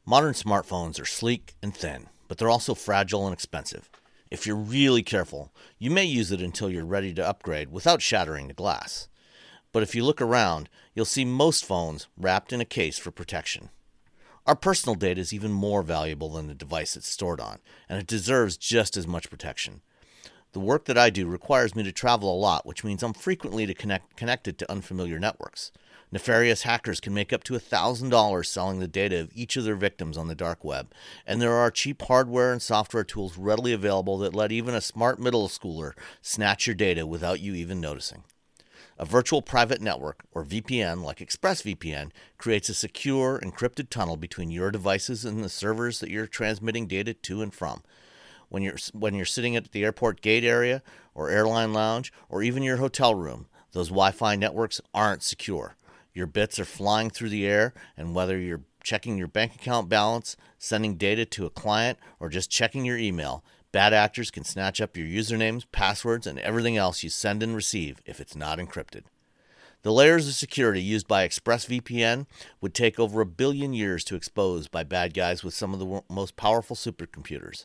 Modern smartphones are sleek and thin, but they're also fragile and expensive. If you're really careful, you may use it until you're ready to upgrade without shattering the glass. But if you look around, you'll see most phones wrapped in a case for protection. Our personal data is even more valuable than the device it's stored on, and it deserves just as much protection. The work that I do requires me to travel a lot, which means I'm frequently connected to unfamiliar networks. Nefarious hackers can make up to $1,000 selling the data of each of their victims on the dark web, and there are cheap hardware and software tools readily available that let even a smart middle schooler snatch your data without you even noticing. A virtual private network, or VPN, like ExpressVPN, creates a secure, encrypted tunnel between your devices and the servers that you're transmitting data to and from. When you're sitting at the airport gate area, or airline lounge, or even your hotel room, those Wi-Fi networks aren't secure. Your bits are flying through the air, and whether you're checking your bank account balance, sending data to a client, or just checking your email, bad actors can snatch up your usernames, passwords, and everything else you send and receive if it's not encrypted. The layers of security used by ExpressVPN would take over 1 billion years to expose by bad guys with some of the most powerful supercomputers.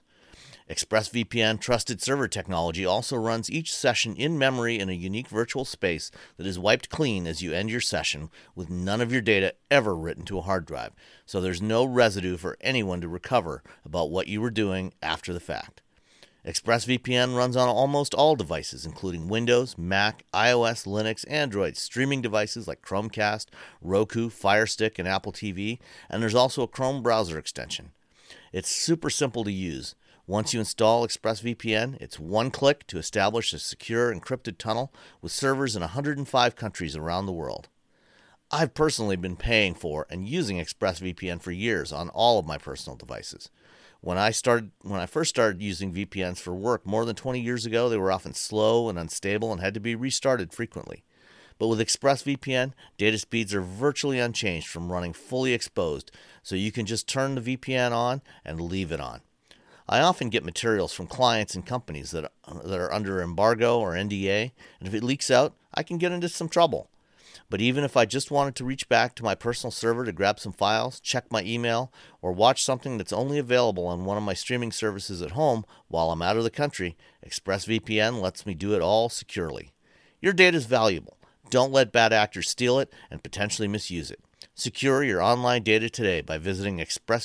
ExpressVPN trusted server technology also runs each session in memory in a unique virtual space that is wiped clean as you end your session, with none of your data ever written to a hard drive, so there's no residue for anyone to recover about what you were doing after the fact. ExpressVPN runs on almost all devices, including Windows, Mac, iOS, Linux, Android, streaming devices like Chromecast, Roku, Fire Stick, and Apple TV, and there's also a Chrome browser extension. It's super simple to use. Once you install ExpressVPN, it's one click to establish a secure encrypted tunnel with servers in 105 countries around the world. I've personally been paying for and using ExpressVPN for years on all of my personal devices. When I first started using VPNs for work more than 20 years ago, they were often slow and unstable and had to be restarted frequently. But with ExpressVPN, data speeds are virtually unchanged from running fully exposed, so you can just turn the VPN on and leave it on. I often get materials from clients and companies that are under embargo or NDA, and if it leaks out, I can get into some trouble. But even if I just wanted to reach back to my personal server to grab some files, check my email, or watch something that's only available on one of my streaming services at home while I'm out of the country, ExpressVPN lets me do it all securely. Your data is valuable. Don't let bad actors steal it and potentially misuse it. Secure your online data today by visiting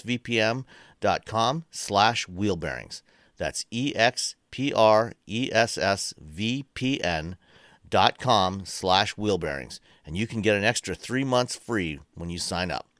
expressvpn.com/wheelbearings. That's expressvpn.com/wheelbearings, and you can get an extra 3 months free when you sign up.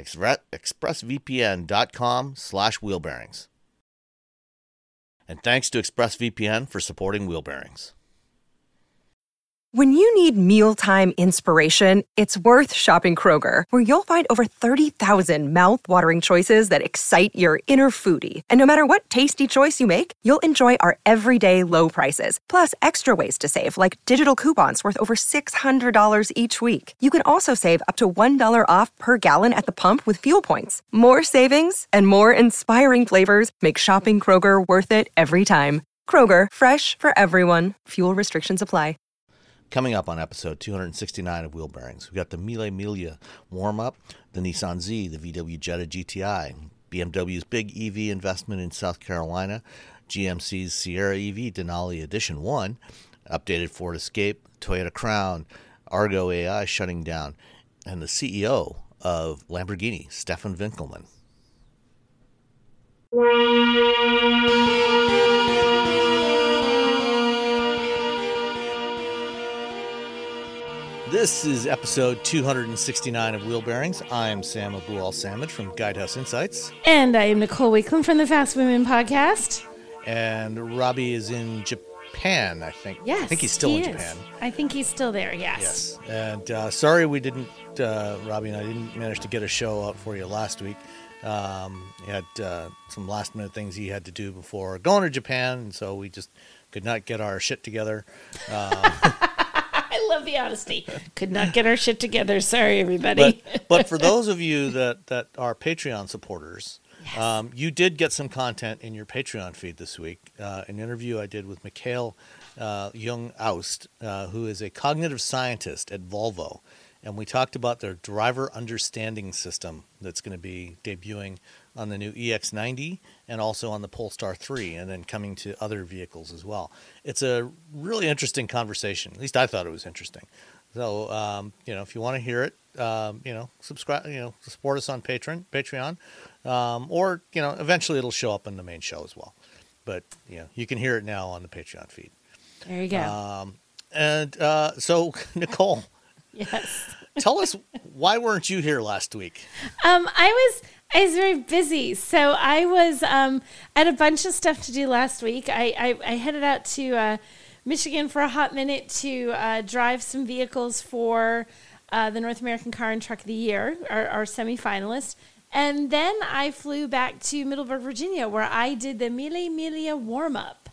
expressvpn.com/wheelbearings. And thanks to ExpressVPN for supporting Wheelbearings. When you need mealtime inspiration, it's worth shopping Kroger, where you'll find over 30,000 mouth-watering choices that excite your inner foodie. And no matter what tasty choice you make, you'll enjoy our everyday low prices, plus extra ways to save, like digital coupons worth over $600 each week. You can also save up to $1 off per gallon at the pump with fuel points. More savings and more inspiring flavors make shopping Kroger worth it every time. Kroger, fresh for everyone. Fuel restrictions apply. Coming up on episode 269 of Wheel Bearings, we got the Mille Miglia warm-up, the Nissan Z, the VW Jetta GTI, BMW's big EV investment in South Carolina, GMC's Sierra EV Denali Edition 1, updated Ford Escape, Toyota Crown, Argo AI shutting down, and the CEO of Lamborghini, Stefan Winkelmann. This is episode 269 of Wheel Bearings. I'm Sam Abu-Al-Samad from Guidehouse Insights. And I am Nicole Wakeland from the Fast Women Podcast. And Robbie is in Japan, I think. Yes, I think he's still in Japan. I think he's still there, yes. And sorry we didn't, Robbie and I didn't manage to get a show up for you last week. He had some last minute things he had to do before going to Japan, and so we just could not get our shit together. I love the honesty. Could not get our shit together. Sorry, everybody. But for those of you that are Patreon supporters, yes. You did get some content in your Patreon feed this week. An interview I did with Mikhail Jung-Aust, who is a cognitive scientist at Volvo. and we talked about their driver understanding system that's going to be debuting on the new EX90 and also on the Polestar 3, and then coming to other vehicles as well. It's a really interesting conversation. At least I thought it was interesting. So, if you want to hear it, subscribe, support us on Patreon, or, eventually it'll show up in the main show as well. But, you can hear it now on the Patreon feed. There you go. So, Nicole. Yes. Tell us, why weren't you here last week? I was very busy. So I was, I had a bunch of stuff to do last week. I headed out to Michigan for a hot minute to drive some vehicles for the North American Car and Truck of the Year, our semifinalists. And then I flew back to Middleburg, Virginia, where I did the Mille Miglia warm-up,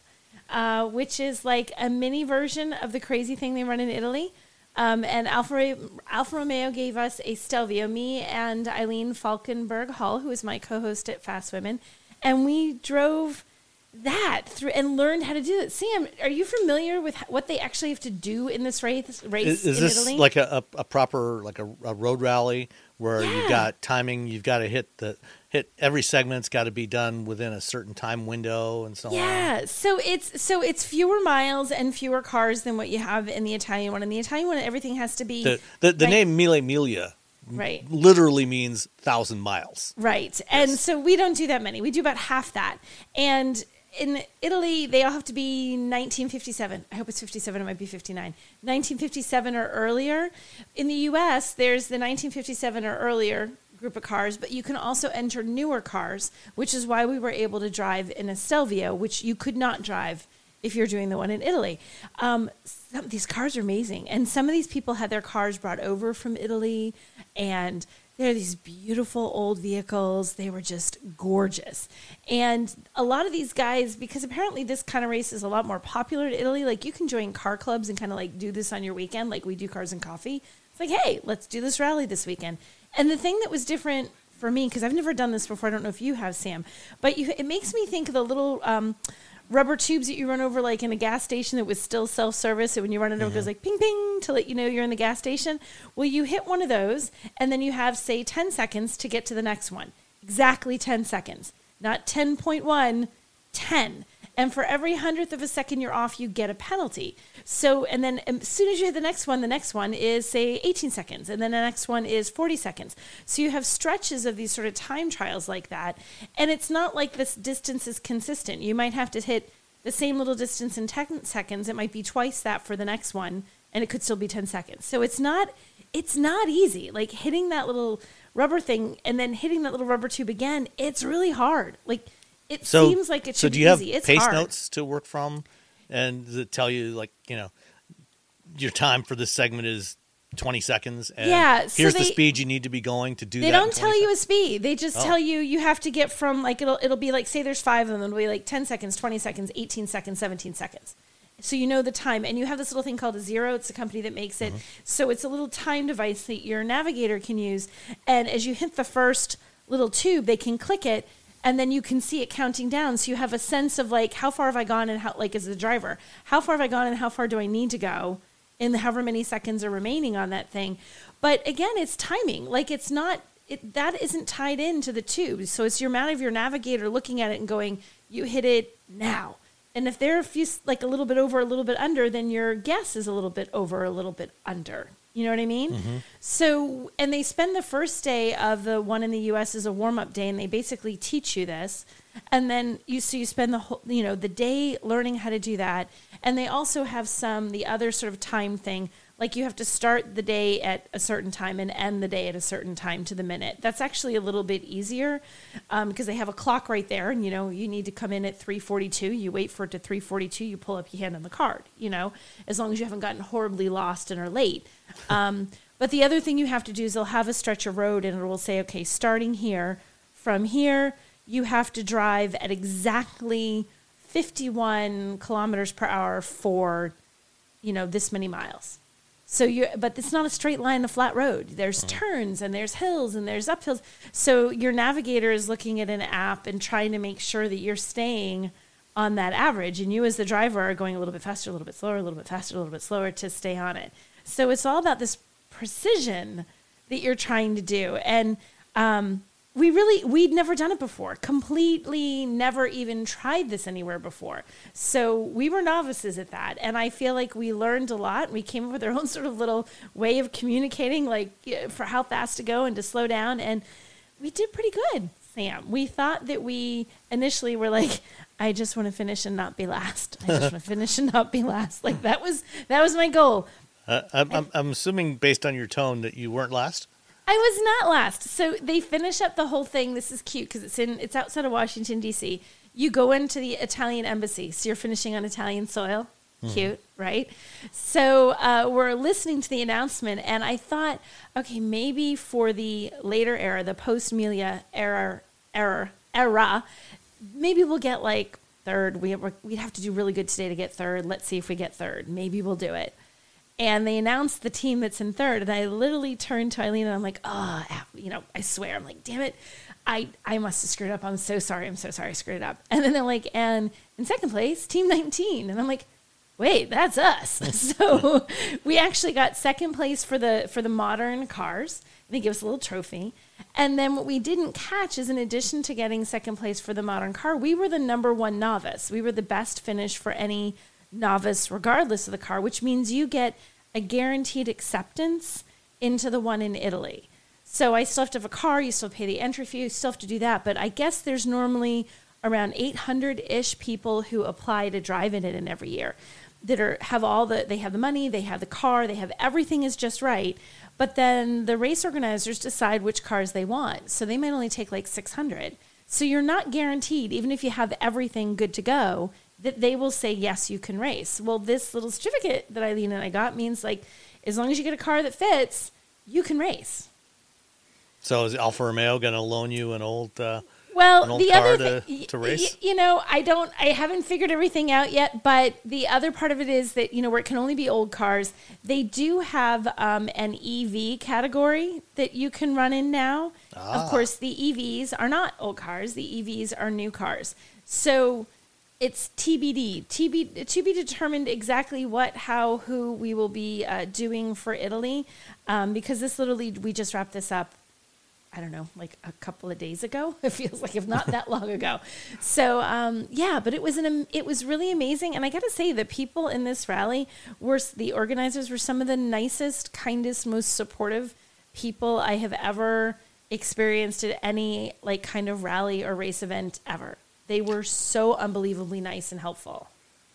which is like a mini version of the crazy thing they run in Italy. And Alfa Romeo gave us a Stelvio, me and Eileen Falkenberg Hall, who is my co-host at Fast Women, and we drove that through and learned how to do it. Sam, are you familiar with what they actually have to do in this race is in this Italy? Like a proper, like a road rally where you've got timing, you've got to hit every segment's got to be done within a certain time window and so on? Yeah, so it's fewer miles and fewer cars than what you have in the Italian one. In the Italian one, everything has to be the name Mille Miglia right. literally means 1,000 miles. Right. Yes. And so we don't do that many. We do about half that. And in Italy, they all have to be 1957. I hope it's 57. It might be 59. 1957 or earlier. In the U.S., there's the 1957 or earlier group of cars, but you can also enter newer cars, which is why we were able to drive in a Stelvio, which you could not drive if you're doing the one in Italy. These cars are amazing. And some of these people had their cars brought over from Italy, and they're these beautiful old vehicles. They were just gorgeous. And a lot of these guys, because apparently this kind of race is a lot more popular in Italy, like you can join car clubs and kind of like do this on your weekend, like we do Cars and Coffee. It's like, hey, let's do this rally this weekend. And the thing that was different for me, because I've never done this before, I don't know if you have, Sam, but it makes me think of the little rubber tubes that you run over like in a gas station that was still self-service. So when you run it over, it goes like ping, ping to let you know you're in the gas station. Well, you hit one of those and then you have, say, 10 seconds to get to the next one. Exactly 10 seconds. Not 10.1, 10. And for every 100th of a second you're off, you get a penalty. So, and then as soon as you hit the next one is, say, 18 seconds. And then the next one is 40 seconds. So you have stretches of these sort of time trials like that. And it's not like this distance is consistent. You might have to hit the same little distance in 10 seconds. It might be twice that for the next one, and it could still be 10 seconds. So it's not easy. Like hitting that little rubber thing and then hitting that little rubber tube again, it's really hard. Like, it seems like it should be easy. So do you have pace notes to work from and that tell you, like, your time for this segment is 20 seconds and here's the speed you need to be going to do that? They don't tell you a speed. They just tell you have to get from, like, it'll be like, say there's 5 of them. It'll be like 10 seconds, 20 seconds, 18 seconds, 17 seconds. So you know the time. And you have this little thing called a Zero. It's a company that makes it. Mm-hmm. So it's a little time device that your navigator can use. And as you hit the first little tube, they can click it. And then you can see it counting down. So you have a sense of, like, how far have I gone and how, like, as a driver, how far have I gone and how far do I need to go in however many seconds are remaining on that thing. But again, it's timing. Like, it's not, that isn't tied into the tubes. So it's your amount of your navigator looking at it and going, you hit it now. And if they're a few, like, a little bit over, a little bit under, then your guess is a little bit over, a little bit under. You know what I mean? Mm-hmm. So, and they spend the first day of the one in the U.S. as a warm-up day, and they basically teach you this. And then you spend the whole, the day learning how to do that. And they also have the other sort of time thing, like you have to start the day at a certain time and end the day at a certain time to the minute. That's actually a little bit easier because they have a clock right there, and, you need to come in at 3:42. You wait for it to 3:42. You pull up, you hand them the card, as long as you haven't gotten horribly lost and are late. But the other thing you have to do is they'll have a stretch of road, and it will say, okay, starting here, from here, you have to drive at exactly 51 kilometers per hour for, this many miles. So but it's not a straight line, a flat road. There's turns and there's hills and there's uphills. So your navigator is looking at an app and trying to make sure that you're staying on that average. And you as the driver are going a little bit faster, a little bit slower, a little bit faster, a little bit slower to stay on it. So it's all about this precision that you're trying to do. And we'd never done it before, completely never even tried this anywhere before. So we were novices at that. And I feel like we learned a lot. We came up with our own sort of little way of communicating, like for how fast to go and to slow down. And we did pretty good, Sam. We thought that we initially were like, I just want to finish and not be last. I just want to finish and not be last. Like that was my goal. I'm assuming based on your tone that you weren't last. I was not last. So they finish up the whole thing. This is cute because it's outside of Washington, D.C. You go into the Italian embassy. So you're finishing on Italian soil. Cute, right? So we're listening to the announcement, and I thought, okay, maybe for the later era, the post-Miglia era, maybe we'll get like third. We'd have to do really good today to get third. Let's see if we get third. Maybe we'll do it. And they announced the team that's in third. And I literally turned to Eileen and I'm like, I swear. I'm like, damn it. I must have screwed up. I'm so sorry. I screwed it up. And then they're like, and in second place, team 19. And I'm like, wait, that's us. So we actually got second place for the modern cars. They give us a little trophy. And then what we didn't catch is in addition to getting second place for the modern car, we were the number one novice. We were the best finish for any novice regardless of the car, which means you get a guaranteed acceptance into the one in Italy. So I still have to have a car, you still pay the entry fee, you still have to do that, but I guess there's normally around 800-ish people who apply to drive in it every year that they have the money, they have the car, they have everything is just right, but then the race organizers decide which cars they want. So they might only take like 600. So you're not guaranteed, even if you have everything good to go, that they will say, yes, you can race. Well, this little certificate that Eileen and I got means like, as long as you get a car that fits, you can race. So is Alfa Romeo going to loan you an old car to race? I haven't figured everything out yet, but the other part of it is that, where it can only be old cars, they do have an EV category that you can run in now. Of course, the EVs are not old cars. The EVs are new cars. So it's TBD, to be determined exactly what, how, who we will be doing for Italy, because this literally, we just wrapped this up, I don't know, like a couple of days ago. It feels like if not that long ago. So, but it was really amazing. And I got to say, the people in this rally the organizers were some of the nicest, kindest, most supportive people I have ever experienced at any like kind of rally or race event ever. They were so unbelievably nice and helpful.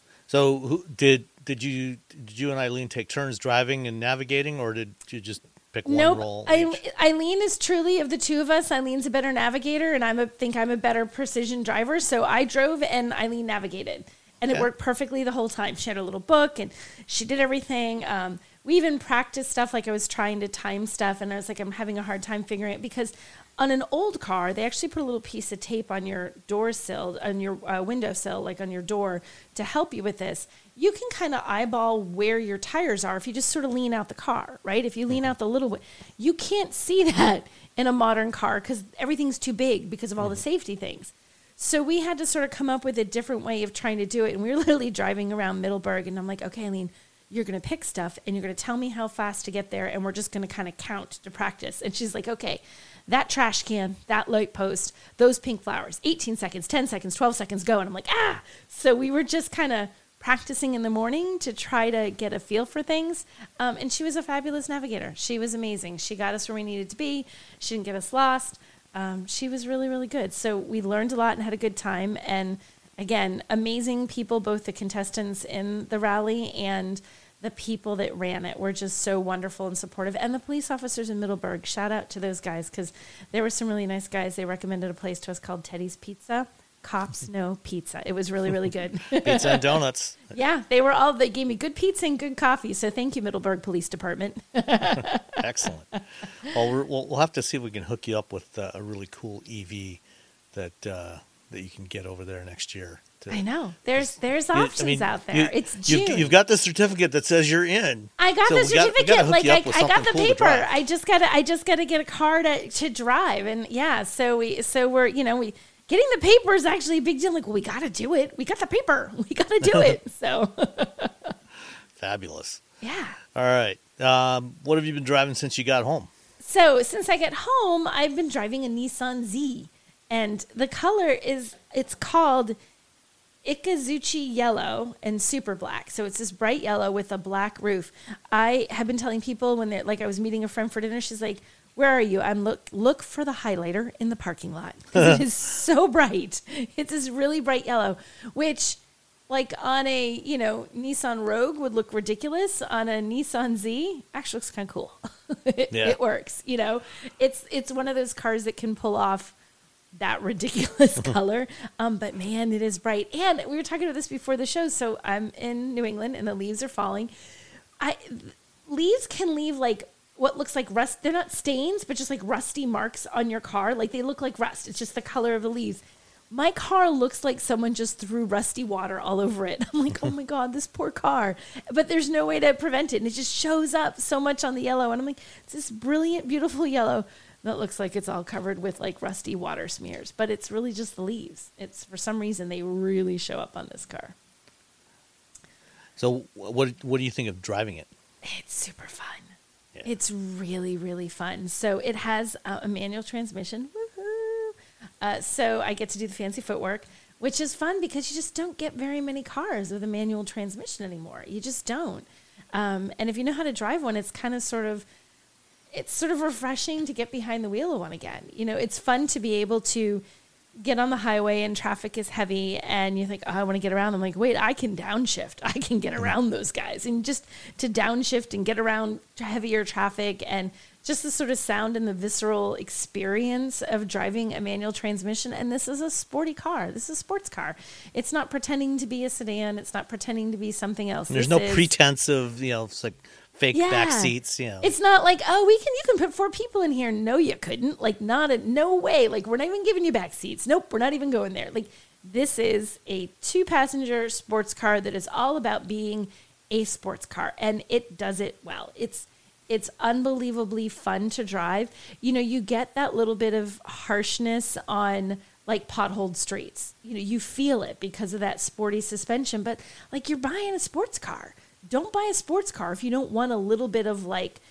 So did you and Eileen take turns driving and navigating, or did you just pick one role? Eileen is truly, of the two of us, Eileen's a better navigator, and I think I'm a better precision driver. So I drove and Eileen navigated, and it worked perfectly the whole time. She had a little book and she did everything. We even practiced stuff, like I was trying to time stuff, and I was like, I'm having a hard time figuring it, because on an old car, they actually put a little piece of tape on your door sill, on your windowsill, like on your door, to help you with this. You can kind of eyeball where your tires are if you just sort of lean out the car, right? If you lean out the little bit, you can't see that in a modern car because everything's too big because of all the safety things. So we had to sort of come up with a different way of trying to do it. And we were literally driving around Middleburg, and I'm like, okay, Eileen, you're going to pick stuff and you're going to tell me how fast to get there, and we're just going to kind of count to practice. And she's like, okay, that trash can, that light post, those pink flowers, 18 seconds, 10 seconds, 12 seconds, go. And I'm like, So we were just kind of practicing in the morning to try to get a feel for things. And she was a fabulous navigator. She was amazing. She got us where we needed to be. She didn't get us lost. She was really, really good. So we learned a lot and had a good time. And again, amazing people, both the contestants in the rally and the people that ran it were just so wonderful and supportive. And the police officers in Middleburg, shout out to those guys, because there were some really nice guys. They recommended a place to us called Teddy's Pizza. Cops know pizza. It was really, really good. Pizza and donuts. Yeah, they gave me good pizza and good coffee. So thank you, Middleburg Police Department. Excellent. Well, we'll have to see if we can hook you up with a really cool EV that you can get over there next year. I know. There's options out there. It's June. You've got the certificate that says you're in. I got the certificate. I got the paper. I just gotta get a car to drive. And so we're getting the paper is actually a big deal. Like, well, we got to do it. We got the paper. We got to do it. So fabulous. Yeah. All right. What have you been driving since you got home? So since I get home, I've been driving a Nissan Z, and the color it's called Ikazuchi Yellow and Super Black. So it's this bright yellow with a black roof. I have been telling people when they're like, I was meeting a friend for dinner. She's like, "Where are you?" I'm look for the highlighter in the parking lot, because it is so bright. It's this really bright yellow, which like on a, Nissan Rogue would look ridiculous. On a Nissan Z, actually looks kind of cool. It works, It's one of those cars that can pull off that ridiculous color. But man, it is bright. And we were talking about this before the show. So I'm in New England and the leaves are falling. Leaves can leave like what looks like rust. They're not stains, but just like rusty marks on your car. Like they look like rust. It's just the color of the leaves. My car looks like someone just threw rusty water all over it. I'm like, oh my God, this poor car. But there's no way to prevent it. And it just shows up so much on the yellow. And I'm like, it's this brilliant, beautiful yellow that looks like it's all covered with like rusty water smears. But it's really just the leaves. It's, for some reason, they really show up on this car. So what do you think of driving it? It's super fun. Yeah. It's really, really fun. So it has a manual transmission. So I get to do the fancy footwork, which is fun because you just don't get very many cars with a manual transmission anymore. You just don't. And if you know how to drive one, it's sort of refreshing to get behind the wheel of one again. It's fun to be able to get on the highway and traffic is heavy and you think, oh, I want to get around. I'm like, wait, I can downshift. I can get around those guys. And just to downshift and get around heavier traffic and just the sort of sound and the visceral experience of driving a manual transmission. And this is a sporty car. This is a sports car. It's not pretending to be a sedan. It's not pretending to be something else. And there's no pretense of, it's like fake back seats. It's not like, oh, you can put 4 people in here. No, you couldn't. Like, no way. Like, we're not even giving you back seats. Nope, we're not even going there. Like, this is a 2-passenger sports car that is all about being a sports car. And it does it well. It's unbelievably fun to drive. You get that little bit of harshness on like potholed streets. You feel it because of that sporty suspension, but like you're buying a sports car. Don't buy a sports car if you don't want a little bit of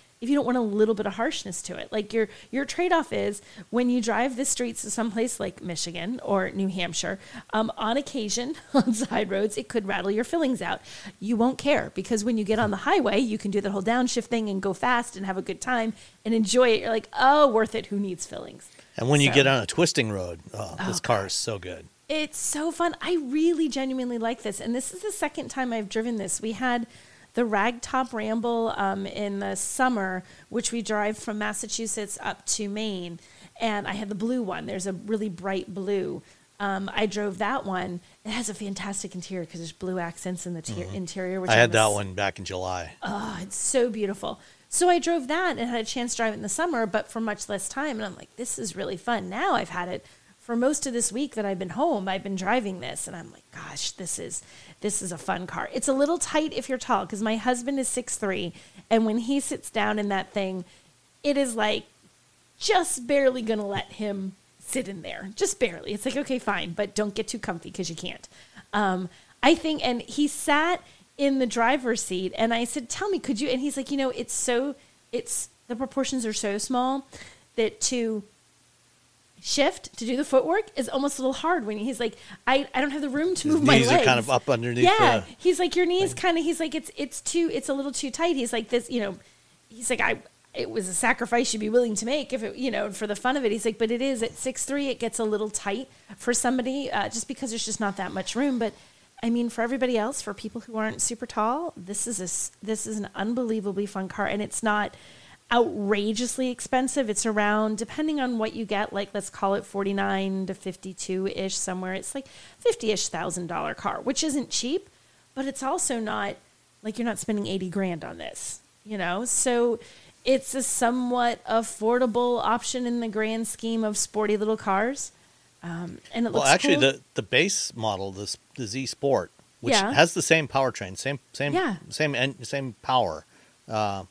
harshness to it. Like your trade-off is when you drive the streets of someplace like Michigan or New Hampshire, on occasion on side roads, it could rattle your fillings out. You won't care because when you get on the highway, you can do the whole downshift thing and go fast and have a good time and enjoy it. You're like, oh, worth it. Who needs fillings? And when you get on a twisting road, this car is so good. It's so fun. I really genuinely like this. And this is the second time I've driven this. We had the Ragtop Ramble in the summer, which we drive from Massachusetts up to Maine. And I had the blue one. There's a really bright blue. I drove that one. It has a fantastic interior because there's blue accents in the interior. Which I had that one back in July. Oh, it's so beautiful. So I drove that and had a chance to drive it in the summer, but for much less time. And I'm like, this is really fun. Now I've had it for most of this week that I've been home. I've been driving this, and I'm like, gosh, this is a fun car. It's a little tight if you're tall because my husband is 6'3", and when he sits down in that thing, it is like just barely going to let him sit in there. Just barely. It's like, okay, fine, but don't get too comfy because you can't. I think, and he sat in the driver's seat, and I said, tell me, could you? And he's like, the proportions are so small that to shift, to do the footwork is almost a little hard when he's like, I don't have the room to move my legs. Knees are kind of up underneath. Yeah. He's like, your knees kind of, he's like, it's a little too tight. He's like this, he's like, it was a sacrifice you'd be willing to make if it, for the fun of it. He's like, but it is at 6'3", it gets a little tight for somebody, just because there's just not that much room. But I mean, for everybody else, for people who aren't super tall, this is an unbelievably fun car, and it's not outrageously expensive. It's around, depending on what you get, like let's call it 49 to 52-ish somewhere. It's like $50,000 car, which isn't cheap, but it's also not like you're not spending $80,000 on this, So it's a somewhat affordable option in the grand scheme of sporty little cars. And it looks actually, cool. the base model, the Z Sport, which has the same powertrain, same power,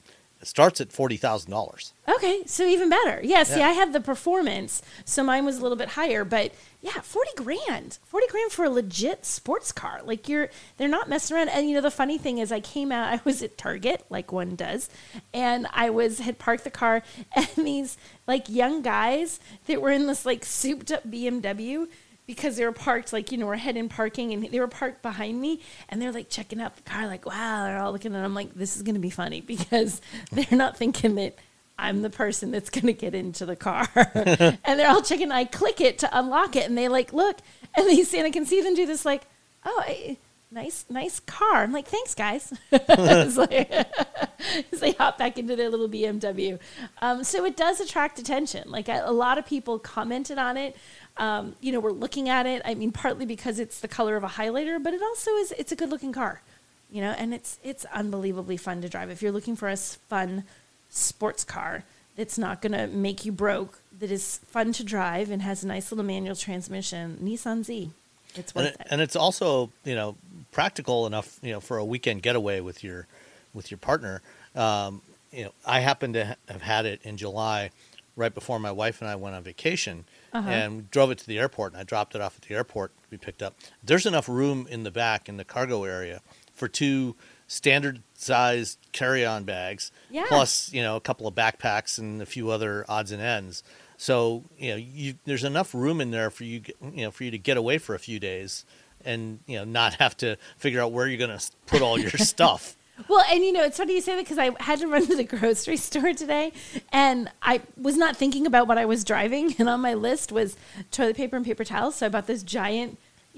starts at $40,000. Okay, so even better. Yeah, see, I had the performance, so mine was a little bit higher, but yeah, 40 grand. 40 grand for a legit sports car. Like they're not messing around. And the funny thing is I was at Target, like one does, and had parked the car, and these like young guys that were in this like souped up BMW, because they were parked, like, we're head-in parking, and they were parked behind me, and they're, like, checking out the car, like, wow, they're all looking, and I'm like, this is going to be funny, because they're not thinking that I'm the person that's going to get into the car. And they're all checking, I click it to unlock it, and they, like, look, and I can see them do this, like, oh, nice car. I'm like, thanks, guys. It's like, as they hop back into their little BMW. So it does attract attention. Like, a lot of people commented on it. We're looking at it. I mean, partly because it's the color of a highlighter, but it also it's a good looking car, and it's unbelievably fun to drive. If you're looking for a fun sports car that's not going to make you broke, that is fun to drive and has a nice little manual transmission, Nissan Z. It's worth it. And it's also, practical enough, for a weekend getaway with your partner. I happen to have had it in July, right before my wife and I went on vacation. And we drove it to the airport, and I dropped it off at the airport to be picked up. There's enough room in the back in the cargo area for 2 standard-sized carry-on bags, plus, a couple of backpacks and a few other odds and ends. So, there's enough room in there for you to get away for a few days and, not have to figure out where you're going to put all your stuff. Well, and it's funny you say that, because I had to run to the grocery store today, and I was not thinking about what I was driving, and on my list was toilet paper and paper towels, so I bought those giant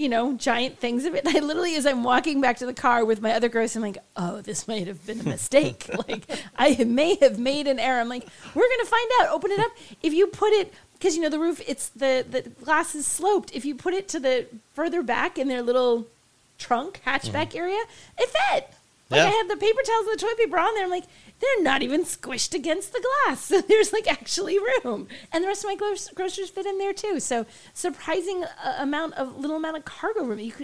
things of it. And I literally, as I'm walking back to the car with my other groceries, I'm like, oh, this might have been a mistake. Like, I may have made an error. I'm like, we're going to find out. Open it up. If you put it, because, the roof, it's the glass is sloped. If you put it to the further back in their little trunk, hatchback area, it fit. Like, I had the paper towels and the toilet paper on there. I'm like, they're not even squished against the glass. So there's, like, actually room. And the rest of my groceries fit in there, too. So surprising little amount of cargo room. You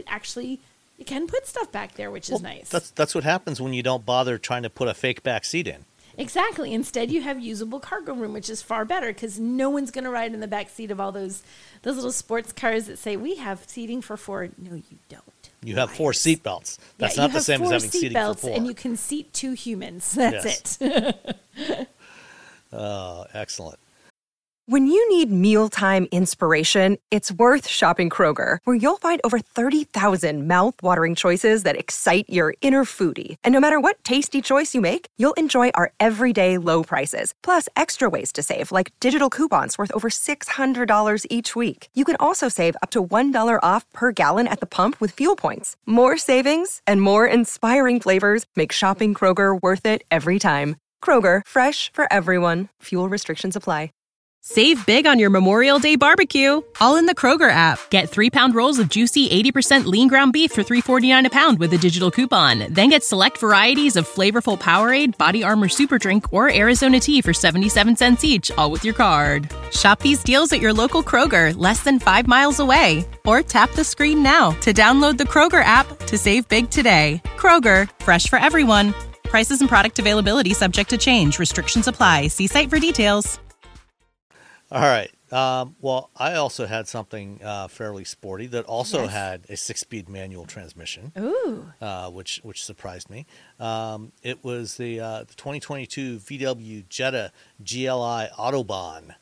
can put stuff back there, which is nice. That's what happens when you don't bother trying to put a fake back seat in. Exactly. Instead, you have usable cargo room, which is far better, because no one's going to ride in the back seat of all those little sports cars that say, we have seating for 4. No, you don't. You have 4 seat belts. That's not the same as having seating for 4. And you can seat 2 humans. That's it. Oh, excellent. When you need mealtime inspiration, it's worth shopping Kroger, where you'll find over 30,000 mouth-watering choices that excite your inner foodie. And no matter what tasty choice you make, you'll enjoy our everyday low prices, plus extra ways to save, like digital coupons worth over $600 each week. You can also save up to $1 off per gallon at the pump with fuel points. More savings and more inspiring flavors make shopping Kroger worth it every time. Kroger, fresh for everyone. Fuel restrictions apply. Save big on your Memorial Day barbecue, all in the Kroger app. Get 3-pound rolls of juicy 80% lean ground beef for $3.49 a pound with a digital coupon. Then get select varieties of flavorful Powerade, Body Armor Super Drink, or Arizona tea for 77 cents each, all with your card. Shop these deals at your local Kroger, less than 5 miles away. Or tap the screen now to download the Kroger app to save big today. Kroger, fresh for everyone. Prices and product availability subject to change. Restrictions apply. See site for details. All right. Well, I also had something fairly sporty that also had a 6-speed manual transmission. Ooh. Which surprised me. It was the 2022 VW Jetta GLI Autobahn.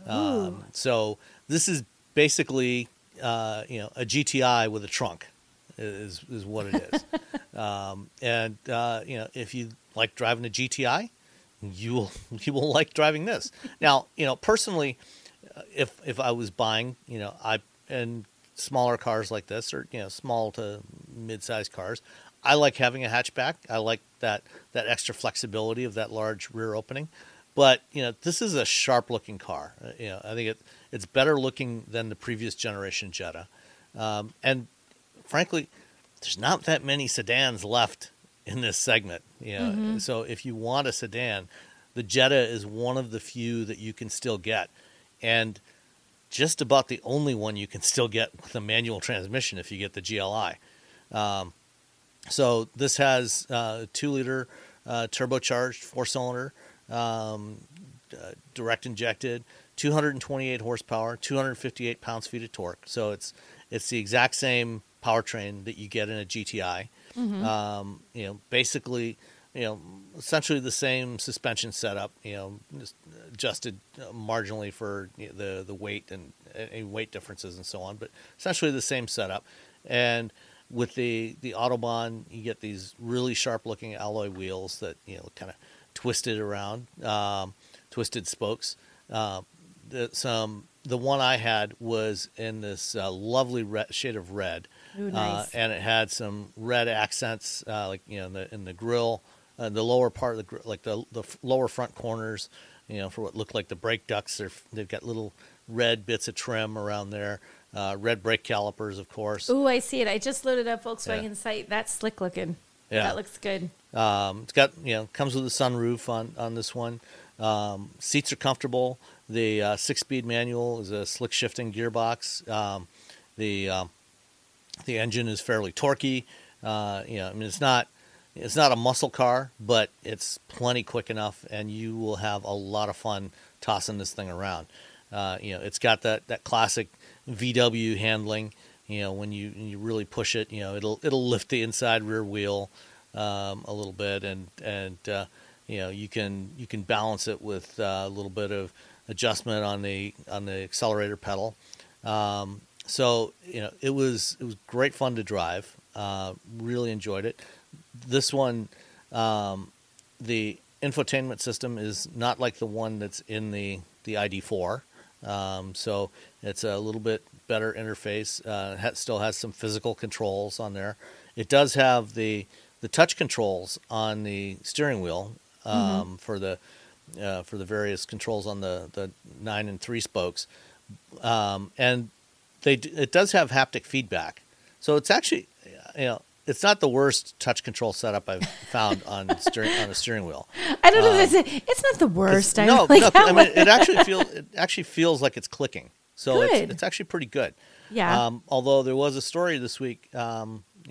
So this is basically a GTI with a trunk is what it is. And if you like driving a GTI, you will like driving this. Now, personally, if I was buying, and smaller cars like this, or small to mid-sized cars, I like having a hatchback. I like that extra flexibility of that large rear opening. But this is a sharp-looking car. I think it's better looking than the previous generation Jetta. And frankly, there's not that many sedans left in this segment. So if you want a sedan, the Jetta is one of the few that you can still get, and just about the only one you can still get with a manual transmission if you get the GLI. So this has a 2-liter turbocharged 4-cylinder direct injected, 228 horsepower, 258 pounds-feet of torque. So it's the exact same powertrain that you get in a GTI. Basically, essentially the same suspension setup. Just adjusted marginally for the weight and any weight differences and so on, but essentially the same setup. And with the Autobahn, you get these really sharp-looking alloy wheels that kind of twisted around, twisted spokes. The one I had was in this lovely shade of red. Ooh, nice. And it had some red accents, in the grill, the lower part of the lower front corners. For what looked like the brake ducts, they've got little red bits of trim around there. Red brake calipers, of course. Ooh, I see it. I just loaded up Volkswagen site. That's slick looking. Yeah, that looks good. It's got comes with a sunroof on this one. Seats are comfortable. The 6-speed manual is a slick shifting gearbox. The engine is fairly torquey. It's not a muscle car, but it's plenty quick enough, and you will have a lot of fun tossing this thing around. It's got that classic VW handling. When you really push it, it'll lift the inside rear wheel a little bit, and you can balance it with a little bit of adjustment on the accelerator pedal. So it was great fun to drive. Really enjoyed it. This one, the infotainment system is not like the one that's in the ID4. So it's a little bit better interface. Still has some physical controls on there. It does have the touch controls on the steering wheel for the various controls on the 9 and 3 spokes, and it does have haptic feedback. So it's actually it's not the worst touch control setup I've found on a steering whheel. I don't know if it's not the worst. It actually feels like it's clicking. So it's actually pretty good. Yeah. Although there was a story this week, a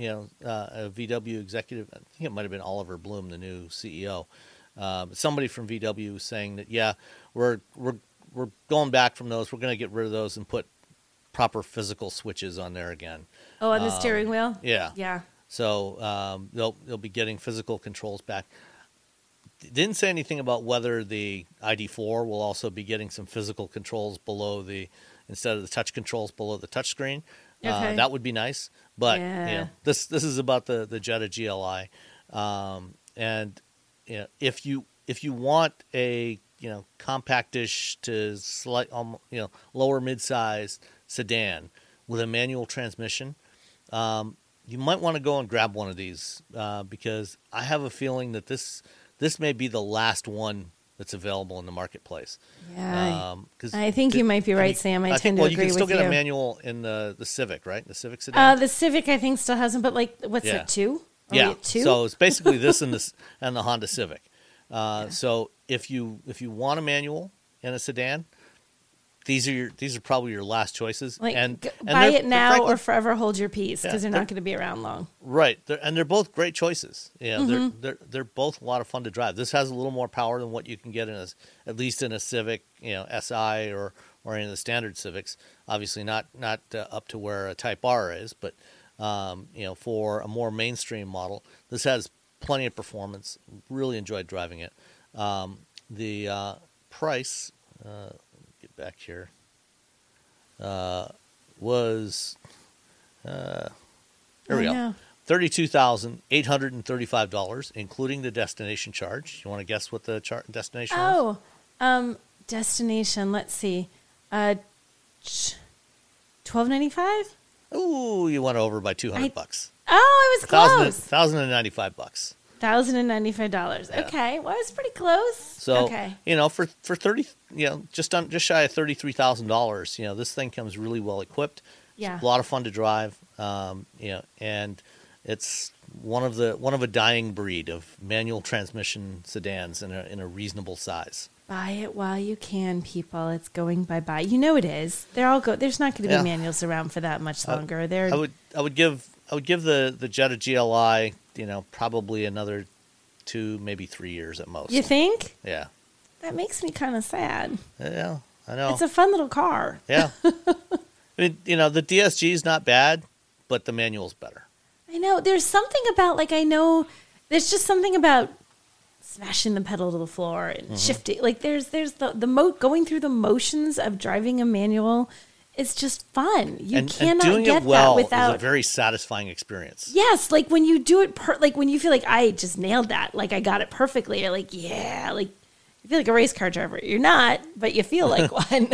VW executive, I think it might have been Oliver Bloom, the new CEO. Somebody from VW was saying that we're going back from those. We're going to get rid of those and put proper physical switches on there again. Oh, on the steering wheel? Yeah. Yeah. So they'll be getting physical controls back. Didn't say anything about whether the ID4 will also be getting some physical controls instead of the touch controls below the touchscreen. Okay. That would be nice. But this is about the Jetta GLI, and if you want a compactish to slight lower mid-size sedan with a manual transmission, you might want to go and grab one of these because I have a feeling that this may be the last one that's available in the marketplace. Yeah, I think you might be right, Sam. I tend to agree with you. You can still get a manual in the Civic, right? The Civic sedan. The Civic, I think, still hasn't. But what's it, 2? Yeah. 2? So it's basically this and the Honda Civic. So if you want a manual in a sedan, these are probably your last choices. Buy it now frankly, or forever hold your peace because they're not going to be around long. Right, they're both great choices. They're both a lot of fun to drive. This has a little more power than what you can get at least in a Civic, SI or any of the standard Civics. Obviously not up to where a Type R is, but for a more mainstream model, this has plenty of performance. Really enjoyed driving it. The price. Get back here. Was here we go. $32,835, including the destination charge. You want to guess what the destination was? Destination. Let's see. $1,295. Ooh, you went over by $200. Oh, it was close. $1,095. $1,095. Yeah. Okay, well, it's pretty close. So okay. For 30, just shy of $33,000, this thing comes really well equipped. Yeah, it's a lot of fun to drive. And it's one of a dying breed of manual transmission sedans in a reasonable size. Buy it while you can, people. It's going bye-bye. It is. They're all go. There's not going to be manuals around for that much longer. I would give the Jetta GLI, probably another 2, maybe 3 years at most. You think? Yeah. That makes me kind of sad. Yeah, I know. It's a fun little car. Yeah. I mean, the DSG is not bad, but the manual's better. I know. There's something about, like, I know there's just something about smashing the pedal to the floor and shifting. Like, there's the going through the motions of driving a manual. It's just fun. You cannot doing get it well that without is a very satisfying experience. Yes, like when you do it, like when you feel like I just nailed that, like I got it perfectly. You're like, yeah, like you feel like a race car driver. You're not, but you feel like one.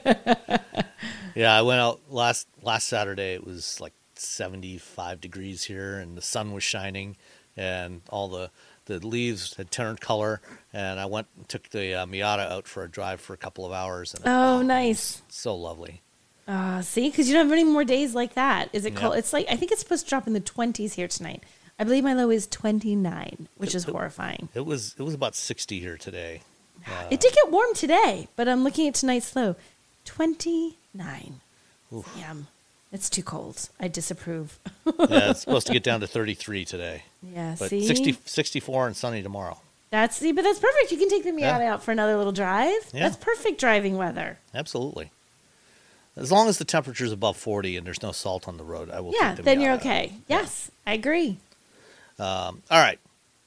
Yeah, I went out last Saturday. It was like 75 degrees here, and the sun was shining, and all the leaves had turned color. And I went and took the Miata out for a drive for a couple of hours. And Nice. So lovely. See, because you don't have any more days like that. Is it cold? Yep. It's like, I think it's supposed to drop in the 20s here tonight. I believe my low is 29, which is horrifying. It was about 60 here today. It did get warm today, but I'm looking at tonight's low, 29. Damn, it's too cold. I disapprove. Yeah, it's supposed to get down to 33 today. Yeah, But see? 64 and sunny tomorrow. But that's perfect. You can take the Miata out for another little drive. Yeah. That's perfect driving weather. Absolutely. As long as the temperature's above 40 and there's no salt on the road, I will Yeah, take the then Miata you're out. okay. Yes, I agree. All right.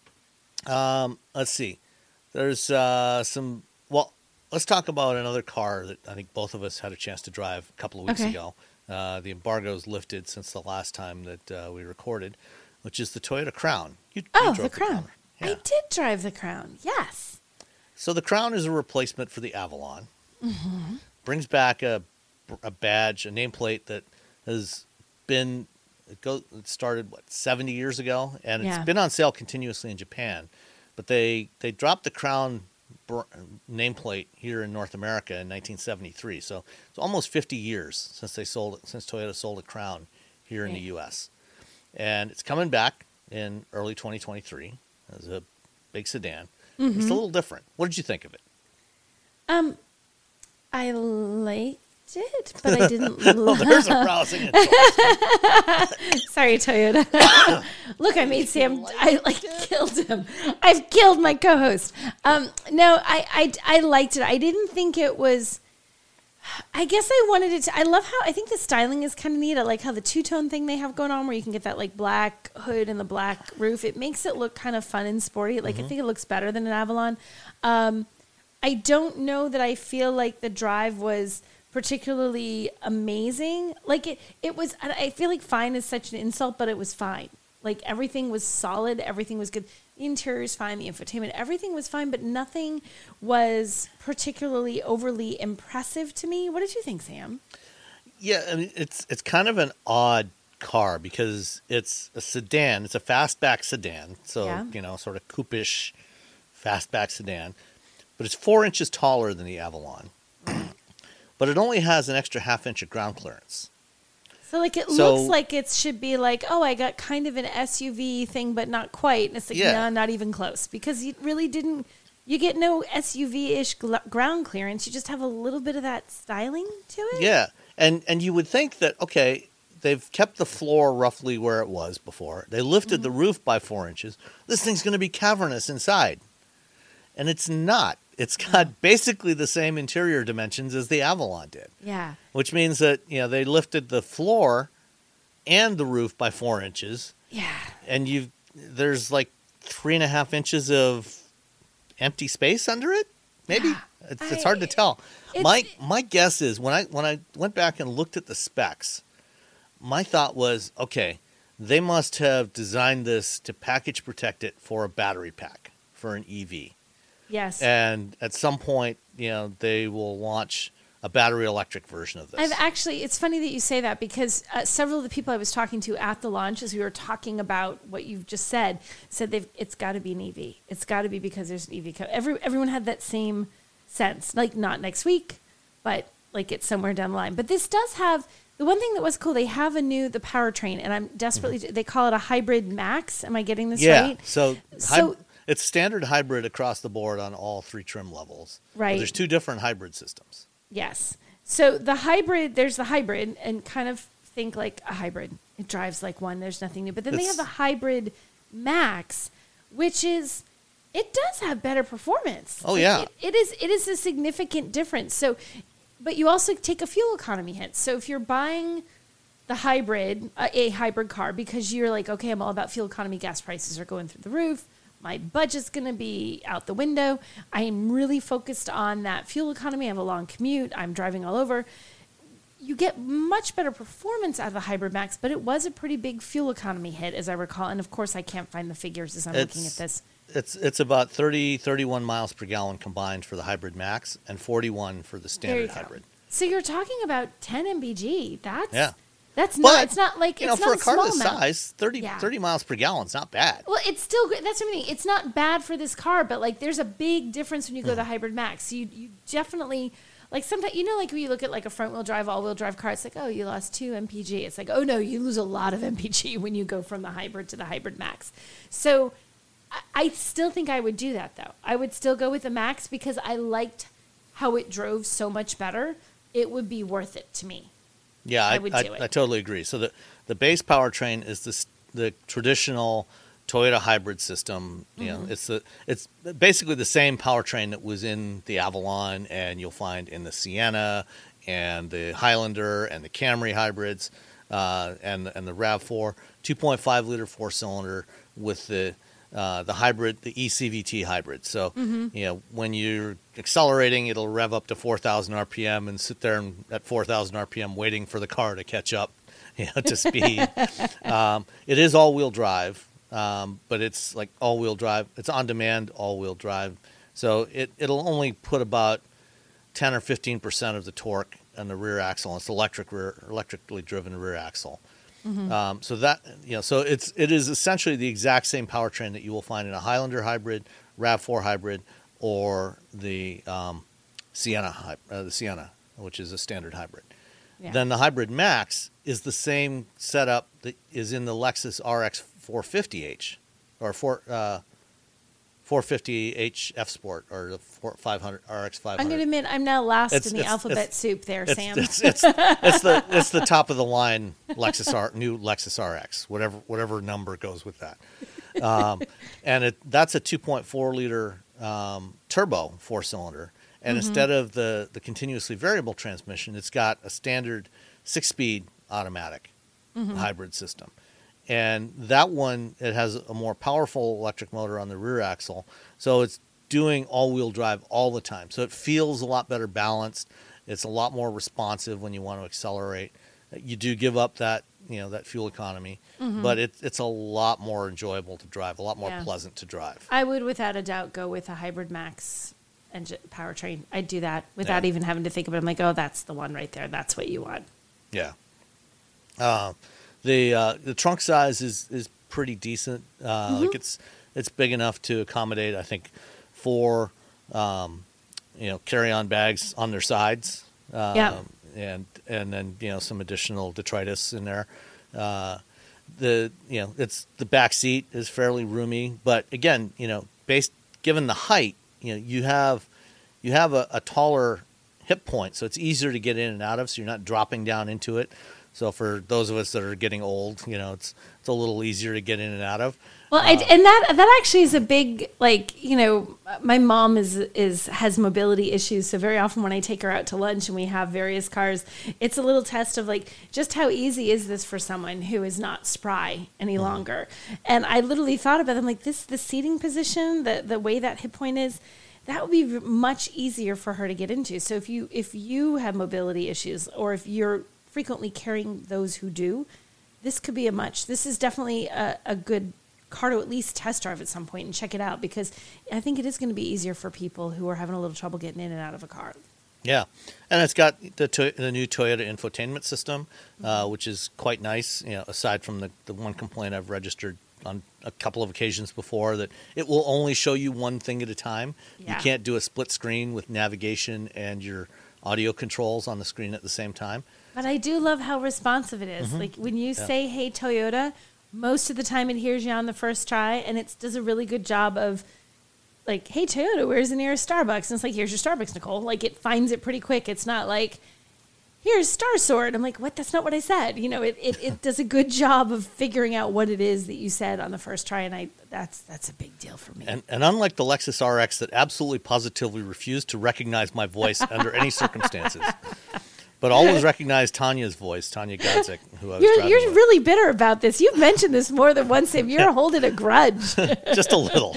Let's see. There's some. Well, let's talk about another car that I think both of us had a chance to drive a couple of weeks Okay. ago. The embargo's lifted since the last time that we recorded, which is the Toyota Crown. You Oh, drove the Crown. Yeah. I did drive the Crown. Yes. So the Crown is a replacement for the Avalon. Mm-hmm. Brings back a badge, a nameplate that has been it started 70 years ago, and it's Yeah. been on sale continuously in Japan. But they dropped the Crown nameplate here in North America in 1973. So it's almost 50 years since Toyota sold a Crown here in the U.S. And it's coming back in early 2023 as a big sedan. Mm-hmm. It's a little different. What did you think of it? I liked it, but I didn't Oh, there's a rousing endorsement. Sorry, Toyota. Look, I made Sam. I killed him. I've killed my co-host. No, I liked it. I didn't think it was. I guess I wanted it to. I love how I think the styling is kind of neat. I like how the two-tone thing they have going on, where you can get that like black hood and the black roof. It makes it look kind of fun and sporty. Like I think it looks better than an Avalon. I don't know that I feel like the drive was particularly amazing. Like it was, I feel like fine is such an insult, but it was fine. Like everything was solid. Everything was good. The interior is fine. The infotainment, everything was fine, but nothing was particularly overly impressive to me. What did you think, Sam? Yeah, I mean, it's kind of an odd car because it's a sedan. It's a fastback sedan. So, Yeah. Sort of coupe-ish fastback sedan. But it's 4 inches taller than the Avalon. But it only has an extra half-inch of ground clearance. So like it So- looks like it should be like, oh, I got kind of an SUV thing, but not quite. And it's like, Yeah. no, not even close, because you really didn't. You get no SUV-ish ground clearance. You just have a little bit of that styling to it. Yeah, and you would think that, okay, they've kept the floor roughly where it was before. They lifted the roof by 4 inches. This thing's going to be cavernous inside. And it's not. It's got basically the same interior dimensions as the Avalon did. Yeah. Which means that, they lifted the floor and the roof by 4 inches. Yeah. And there's like 3.5 inches of empty space under it. Maybe it's hard to tell. My guess is when I went back and looked at the specs, my thought was, okay, they must have designed this to package protect it for a battery pack for an EV. Yes. And at some point, they will launch a battery electric version of this. It's funny that you say that, because several of the people I was talking to at the launch, as we were talking about what you've just said it's got to be an EV. It's got to be because there's an EV. Everyone had that same sense, like not next week, but like it's somewhere down the line. But this does have, the one thing that was cool, they have the powertrain, and I'm desperately, they call it a hybrid max. Am I getting this right? So it's standard hybrid across the board on all 3 trim levels. Right. But there's 2 different hybrid systems. Yes. So there's the hybrid, and kind of think like a hybrid. It drives like one. There's nothing new. But then they have the hybrid max, which is It does have better performance. Oh, yeah. It is a significant difference. So, but you also take a fuel economy hit. So if you're buying the hybrid, a hybrid car, because you're like, okay, I'm all about fuel economy, gas prices are going through the roof, my budget's going to be out the window, I am really focused on that fuel economy, I have a long commute, I'm driving all over, you get much better performance out of the Hybrid Max, but it was a pretty big fuel economy hit, as I recall. And of course, I can't find the figures as I'm looking at this. It's about 31 miles per gallon combined for the Hybrid Max and 41 for the standard hybrid. So you're talking about 10 mpg. That's But, not. It's not like it's for not a car this amount. size, 30 miles per gallon is not bad. Well, it's still good. That's what I mean. It's not bad for this car, but like there's a big difference when you go to the Hybrid Max. You definitely. Like sometimes, like when you look at like a front wheel drive, all wheel drive car, it's like, oh, you lost 2 mpg. It's like, oh no, you lose a lot of mpg when you go from the hybrid to the Hybrid Max. So I still think I would do that though. I would still go with the Max because I liked how it drove so much better. It would be worth it to me. Yeah, I would do it. I totally agree. So the base powertrain is the traditional Toyota hybrid system. You know, it's basically the same powertrain that was in the Avalon, and you'll find in the Sienna and the Highlander and the Camry hybrids, and the RAV4 2.5 liter 4-cylinder with the hybrid, the eCVT hybrid. So when you're accelerating, it'll rev up to 4,000 RPM and sit there at 4,000 RPM waiting for the car to catch up, to speed. It is all-wheel drive. But it's like all-wheel drive. It's on-demand all-wheel drive. So it'll only put about 10 or 15% of the torque on the rear axle. It's electrically driven rear axle. So that so it is essentially the exact same powertrain that you will find in a Highlander hybrid, RAV4 hybrid, or the Sienna, which is a standard hybrid. Yeah. Then the Hybrid Max is the same setup that is in the Lexus RX 450h or 450h F Sport or the 500 RX 500. I'm going to admit I'm now lost in the alphabet soup there, Sam. It's the top of the line new Lexus RX, whatever number goes with that. And that's a 2.4 liter turbo 4-cylinder. And instead of the continuously variable transmission, it's got a standard 6-speed automatic hybrid system. And that one, it has a more powerful electric motor on the rear axle. So it's doing all-wheel drive all the time. So it feels a lot better balanced. It's a lot more responsive when you want to accelerate. You do give up that fuel economy, but it's a lot more enjoyable to drive, a lot more pleasant to drive. I would, without a doubt, go with a Hybrid Max engine powertrain. I'd do that without even having to think about it. I'm like, oh, that's the one right there. That's what you want. Yeah. The trunk size is pretty decent. Like it's big enough to accommodate, I think, 4 carry-on bags on their sides. And then some additional detritus in there. The back seat is fairly roomy, but again, given the height, you have a taller hip point, so it's easier to get in and out of. So you're not dropping down into it. So for those of us that are getting old, it's a little easier to get in and out of. Well, and that actually is a big, my mom has mobility issues. So very often when I take her out to lunch and we have various cars, it's a little test of just how easy is this for someone who is not spry any longer. And I literally thought about it. I'm like, the seating position, the way that hip point is, that would be much easier for her to get into. So if you have mobility issues, or if you're frequently carrying those who do, this is definitely a good car to at least test drive at some point and check it out, because I think it is going to be easier for people who are having a little trouble getting in and out of a car. Yeah, and it's got the new Toyota infotainment system, which is quite nice. Aside from the one complaint I've registered on a couple of occasions before, that it will only show you one thing at a time. Yeah. You can't do a split screen with navigation and your audio controls on the screen at the same time. But I do love how responsive it is. Like when you say, hey, Toyota, most of the time it hears you on the first try, and it does a really good job of like, hey, Toyota, where's the nearest Starbucks? And it's like, here's your Starbucks, Nicole. Like, it finds it pretty quick. It's not like, here's Star Sword. I'm like, what? That's not what I said. You know, it does a good job of figuring out what it is that you said on the first try, and that's a big deal for me. And unlike the Lexus RX that absolutely positively refused to recognize my voice under any circumstances, but always recognized Tanya's voice, Tanya Godzik, who I was driving You're with. really bitter about this. You've mentioned this more than once, Sam. You're holding a grudge. Just a little.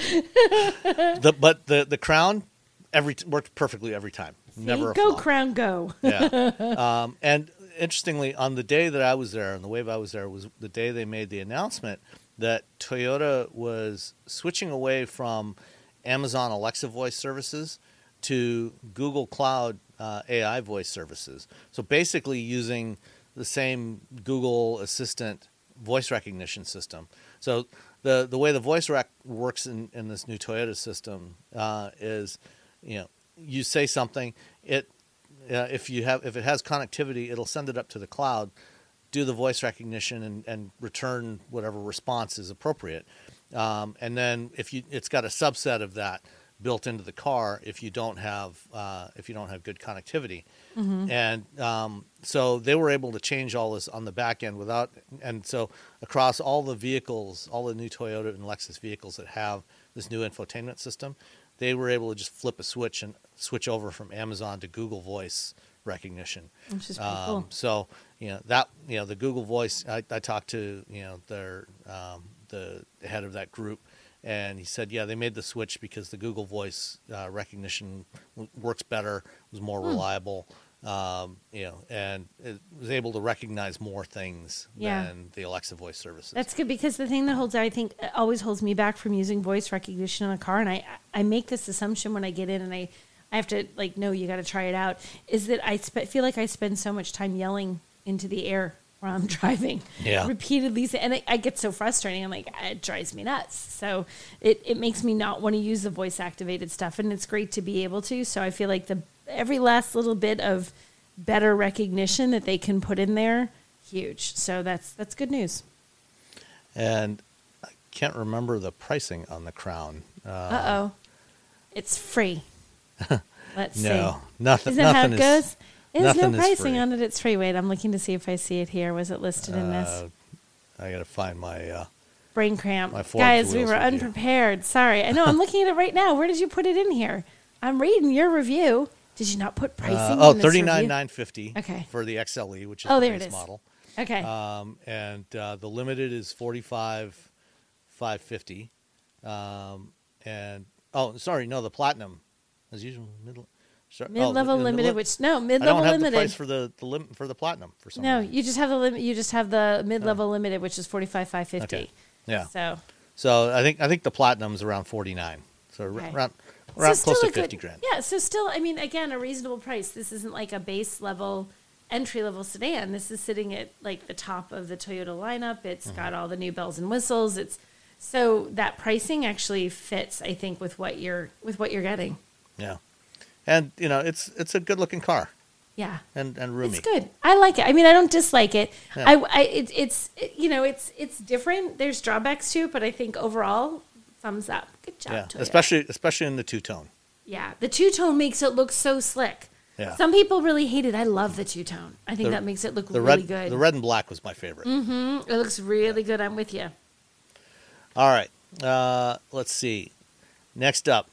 But the Crown worked perfectly every time. Never a Go flaw. Crown, go. Yeah. And interestingly, on the day that I was there, and the wave I was there, was the day they made the announcement that Toyota was switching away from Amazon Alexa voice services to Google Cloud AI voice services. So basically using the same Google Assistant voice recognition system. So the way the voice rec works in this new Toyota system is, you say something, if it has connectivity, it'll send it up to the cloud, do the voice recognition, and return whatever response is appropriate. And then it's got a subset of that built into the car if you don't have good connectivity. Mm-hmm. And so they were able to change all this on the back end and so across all the vehicles, all the new Toyota and Lexus vehicles that have this new infotainment system, they were able to just flip a switch and switch over from Amazon to Google Voice recognition. Which is pretty cool. So the Google Voice, I talked to the head of that group, and he said, yeah, they made the switch because the Google Voice recognition works better, was more reliable, and it was able to recognize more things than the Alexa voice services. That's good, because the thing that I think always holds me back from using voice recognition in a car, and I make this assumption when I get in, and I have to no, you got to try it out, is that I feel like I spend so much time yelling into the air while I'm driving, repeatedly, and I get so frustrating. I'm like, it drives me nuts. So it makes me not want to use the voice activated stuff, and it's great to be able to. So I feel like every last little bit of better recognition that they can put in there, huge. So that's good news. And I can't remember the pricing on the Crown. It's free. Let's see. No, nothing. Isn't that how it goes? There's no nothing is pricing free. on it. It's free. Wait, I'm looking to see if I see it here. Was it listed in this? I got to find my Brain cramp. my Forbes Guys, we wheels were review. unprepared. Sorry. I know. I'm looking at it right now. Where did you put it in here? I'm reading your review. Did you not put pricing in this review? $39,950 Okay. for the XLE, which is Oh, the there it base is. model. Okay. And the limited is $45,550. The platinum is usually Mid-level limited, mid-level I don't have limited. the price for the platinum for some No, reason. you just have the limit. You just have the mid-level limited, which is $45,550. Okay. Yeah. So I think the platinum is around $49,000. So Okay. around So close to still a $50,000. Yeah, so still, I mean, again, a reasonable price. This isn't like a base level, entry level sedan. This is sitting at like the top of the Toyota lineup. It's got all the new bells and whistles. So that pricing actually fits, I think, with what you're getting. Yeah. And it's a good looking car Yeah. and roomy. It's good. I like it. I mean, I don't dislike it. Yeah. It's different. There's drawbacks to it, but I think overall, thumbs up. Good job, Yeah, Toyota. especially in the two-tone. Yeah, the two-tone makes it look so slick. Yeah. Some people really hate it. I love the two-tone. I think that makes it look really good. The red and black was my favorite. It looks really good. I'm with you. All right. Let's see. Next up,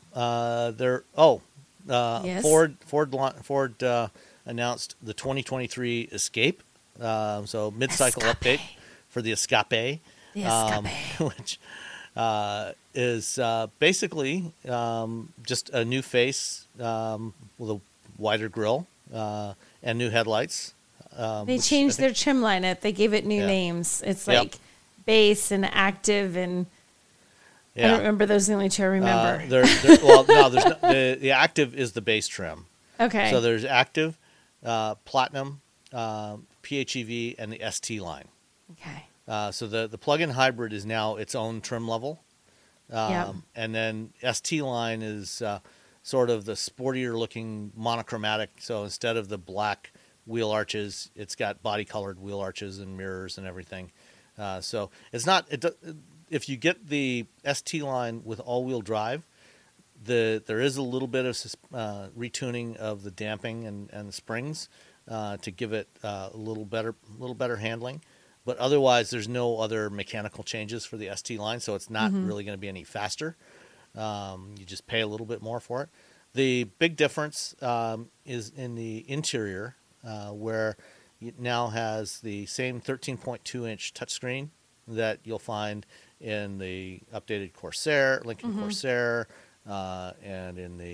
Yes. Ford announced the 2023 Escape. So mid-cycle Escape. update for the Escape. The Escape. Which is basically just a new face with a wider grille and new headlights. They changed their trim lineup. They gave it new names. It's Yep. like base and active, and I don't remember. Those are the only two I remember. The active is the base trim. Okay. So there's active, platinum, PHEV, and the ST line. Okay. So the plug-in hybrid is now its own trim level. Yep. And then ST line is sort of the sportier looking monochromatic. So instead of the black wheel arches, it's got body colored wheel arches and mirrors and everything. So it's not, if you get the ST line with all-wheel drive, there is a little bit of retuning of the damping and the springs, to give it a little better handling. But otherwise, there's no other mechanical changes for the ST line, so it's not really going to be any faster. You just pay a little bit more for it. The big difference is in the interior, where it now has the same 13.2-inch touchscreen that you'll find in the updated Corsair, Lincoln Corsair, and in the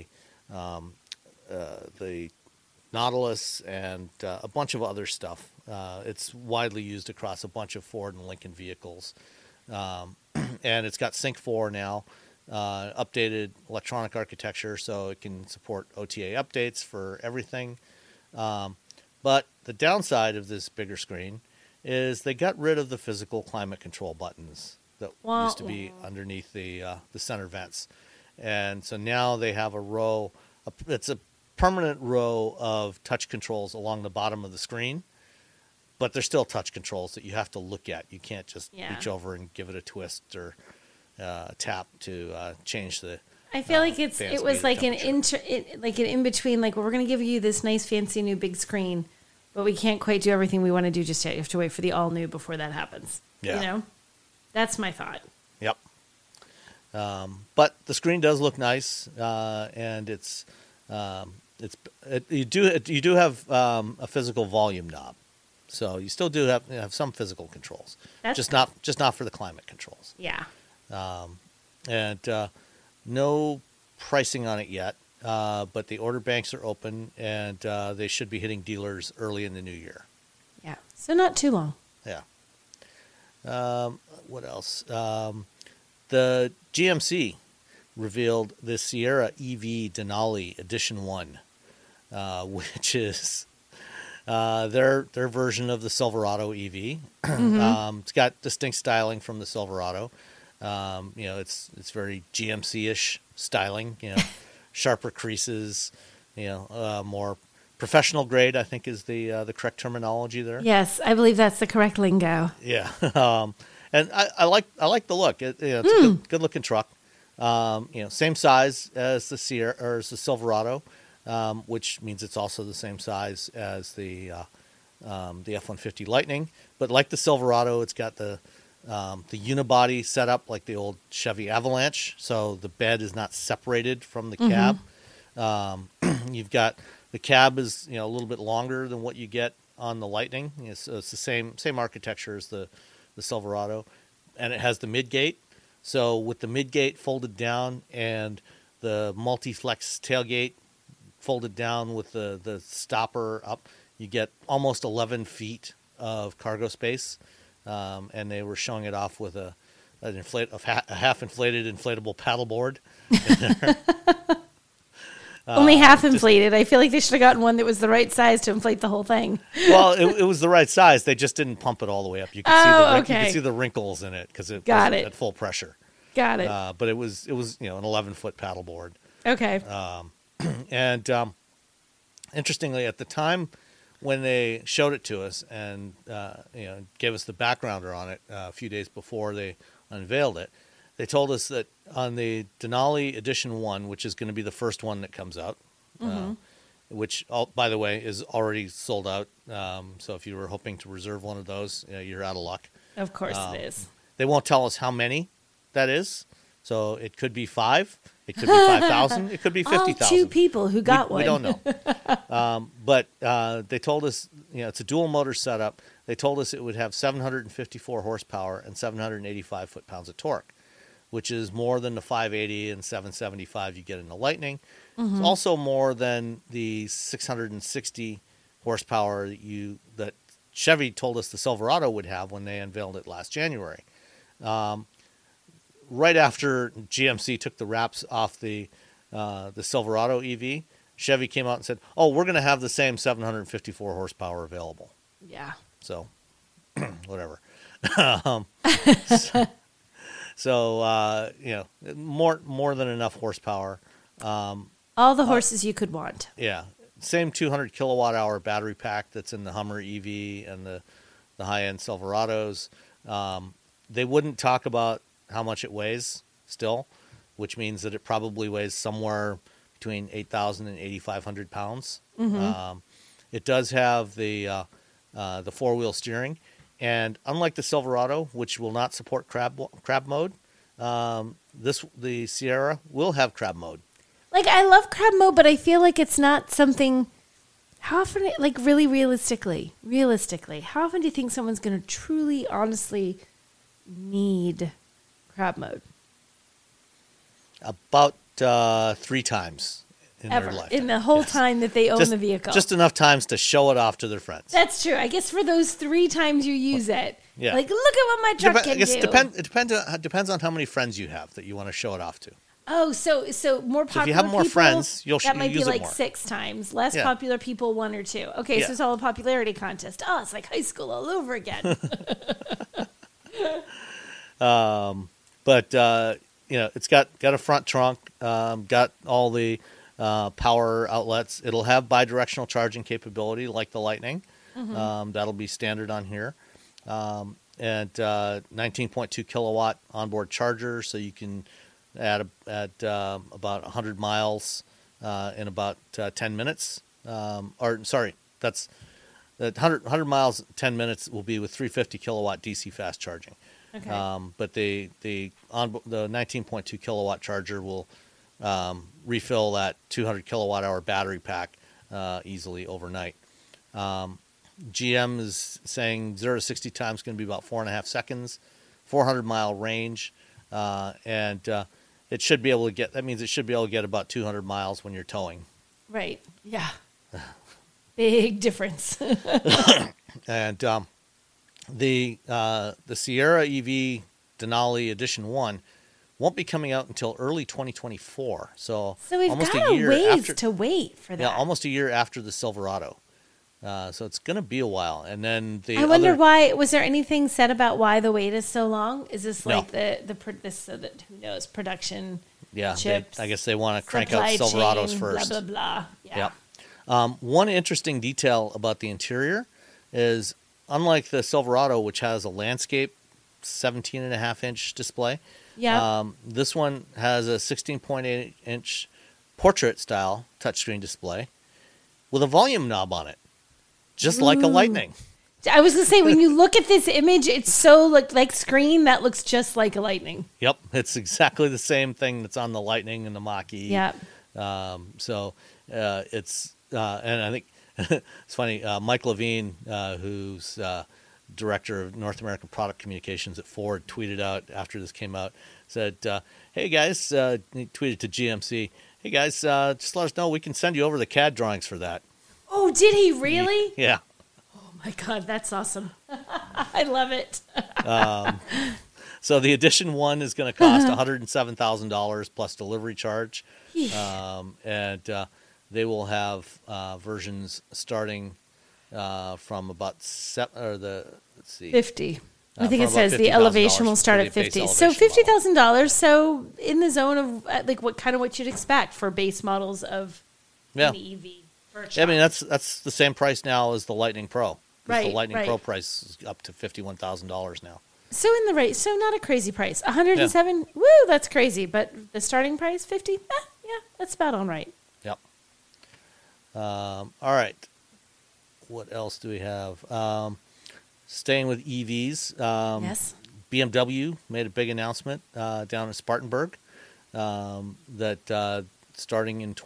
Nautilus and a bunch of other stuff. It's widely used across a bunch of Ford and Lincoln vehicles. And it's got Sync 4 now, updated electronic architecture, so it can support OTA updates for everything. But the downside of this bigger screen is they got rid of the physical climate control buttons that used to be underneath the center vents. And so now they have a row, it's a permanent row of touch controls along the bottom of the screen, but they're still touch controls that you have to look at. You can't just reach over and give it a twist or tap to change the. I feel like it was like an in between. Like, well, we're going to give you this nice fancy new big screen, but we can't quite do everything we want to do just yet. You have to wait for the all new before that happens. Yeah. You know, that's my thought. Yep. But the screen does look nice, and you do have a physical volume knob, so you still do have some physical controls. That's just not for the climate controls. Yeah. And no pricing on it yet, but the order banks are open, and they should be hitting dealers early in the new year. Yeah. So not too long. Yeah. What else? The GMC revealed the Sierra EV Denali Edition 1, which is their version of the Silverado EV. It's got distinct styling from the Silverado. It's very GMC-ish styling, sharper creases, more professional grade, I think is the correct terminology there. Yes, I believe that's the correct lingo. Yeah. And I like the look. It's a good looking truck. Same size as the Sierra or as the Silverado, which means it's also the same size as the F-150 Lightning. But like the Silverado, it's got the unibody setup like the old Chevy Avalanche, so the bed is not separated from the cab. You've got the cab is a little bit longer than what you get on the Lightning. It's the same architecture as the Silverado, and it has the midgate. So with the midgate folded down and the multi-flex tailgate folded down with the stopper up, you get almost 11 feet of cargo space. And they were showing it off with a half inflated inflatable paddleboard. Only half inflated. I feel like they should have gotten one that was the right size to inflate the whole thing. Well, it was the right size. They just didn't pump it all the way up. You could see the wrinkles in it because it wasn't at full pressure. Got it. But it was an 11-foot paddleboard. Okay. And interestingly, at the time when they showed it to us and gave us the backgrounder on it a few days before they unveiled it, they told us that on the Denali Edition 1, which is going to be the first one that comes out, which, by the way, is already sold out. So if you were hoping to reserve one of those, you're out of luck. Of course it is. They won't tell us how many that is. So it could be 5. It could be 5,000. It could be 50,000. All 2 people who got one. We don't know. But they told us, it's a dual motor setup. They told us it would have 754 horsepower and 785 foot-pounds of torque, which is more than the 580 and 775 you get in the Lightning. It's also more than the 660 horsepower that Chevy told us the Silverado would have when they unveiled it last January. Right after GMC took the wraps off the Silverado EV, Chevy came out and said, "Oh, we're going to have the same 754 horsepower available." Yeah. So, whatever. More than enough horsepower. All the horses you could want. Yeah. Same 200 kilowatt hour battery pack that's in the Hummer EV and the high-end Silverados. They wouldn't talk about how much it weighs still, which means that it probably weighs somewhere between 8,000 and 8,500 pounds. It does have the four-wheel steering, and unlike the Silverado, which will not support crab mode, the Sierra will have crab mode. Like, I love crab mode, but I feel like it's not something. How often, like, really realistically, how often do you think someone's going to truly, honestly need crab mode? About 3 times in Ever. their life. In the whole time that they own the vehicle. Just enough times to show it off to their friends. That's true. I guess for those 3 times you use it, Yeah. like, look at what my truck can I guess do. it depends on how many friends you have that you want to show it off to. Oh, so more popular So if you have more people, friends, that might be use it like more. 6 times. Less Yeah. popular people, 1 or 2. Okay, Yeah. so it's all a popularity contest. Oh, it's like high school all over again. But it's got a front trunk, got all the power outlets. It'll have bidirectional charging capability like the Lightning. That'll be standard on here. And 19.2 kilowatt onboard charger, so you can at about 100 miles in about 10 minutes. That's 100 miles, 10 minutes will be with 350 kilowatt DC fast charging. Okay. But the 19.2 kilowatt charger will refill that 200 kilowatt hour battery pack easily overnight. GM is saying 0 to 60 times is going to be about 4.5 seconds, 400-mile range, and it should be able to get. That means it should be able to get about 200 miles when you're towing. Right. Yeah. Big difference. And the Sierra EV Denali Edition 1 won't be coming out until early 2024. So we've almost got a year ways after, to wait for that. Yeah, almost a year after the Silverado. So it's going to be a while. And then I wonder why. Was there anything said about why the wait is so long? Is this like who knows, production? Yeah, chips, I guess they want to crank out supply Silverados chain, first. Blah blah blah. Yeah. Yep. One interesting detail about the interior is, unlike the Silverado, which has a landscape 17.5-inch display, this one has a 16.8-inch portrait-style touchscreen display with a volume knob on it, just like a Lightning. I was going to say, when you look at this image, it's so like screen that looks just like a Lightning. Yep, it's exactly the same thing that's on the Lightning and the Mach-E. Yeah. It's and I think it's funny. Mike Levine, who's director of North American Product Communications at Ford, tweeted out after this came out, said, "Hey guys," he tweeted to GMC, "Hey guys, just let us know. We can send you over the CAD drawings for that." Oh, did he really? Yeah. Oh my God, that's awesome. I love it. So the Edition 1 is going to cost $107,000 plus delivery charge. And they will have versions starting from about 50. I think from it says about the $50,000 elevation will start for at the base 50. So elevation $50,000. So in the zone of like what you'd expect for base models of an EV. I mean, that's the same price now as the Lightning Pro. Right, the Lightning right. Pro price is up to $51,000 now. So in the rate, so not a crazy price. 107, woo, that's crazy. But the starting price, 50, yeah, that's about on right. Yep. All right. What else do we have? Staying with EVs. Yes. BMW made a big announcement down in Spartanburg that starting in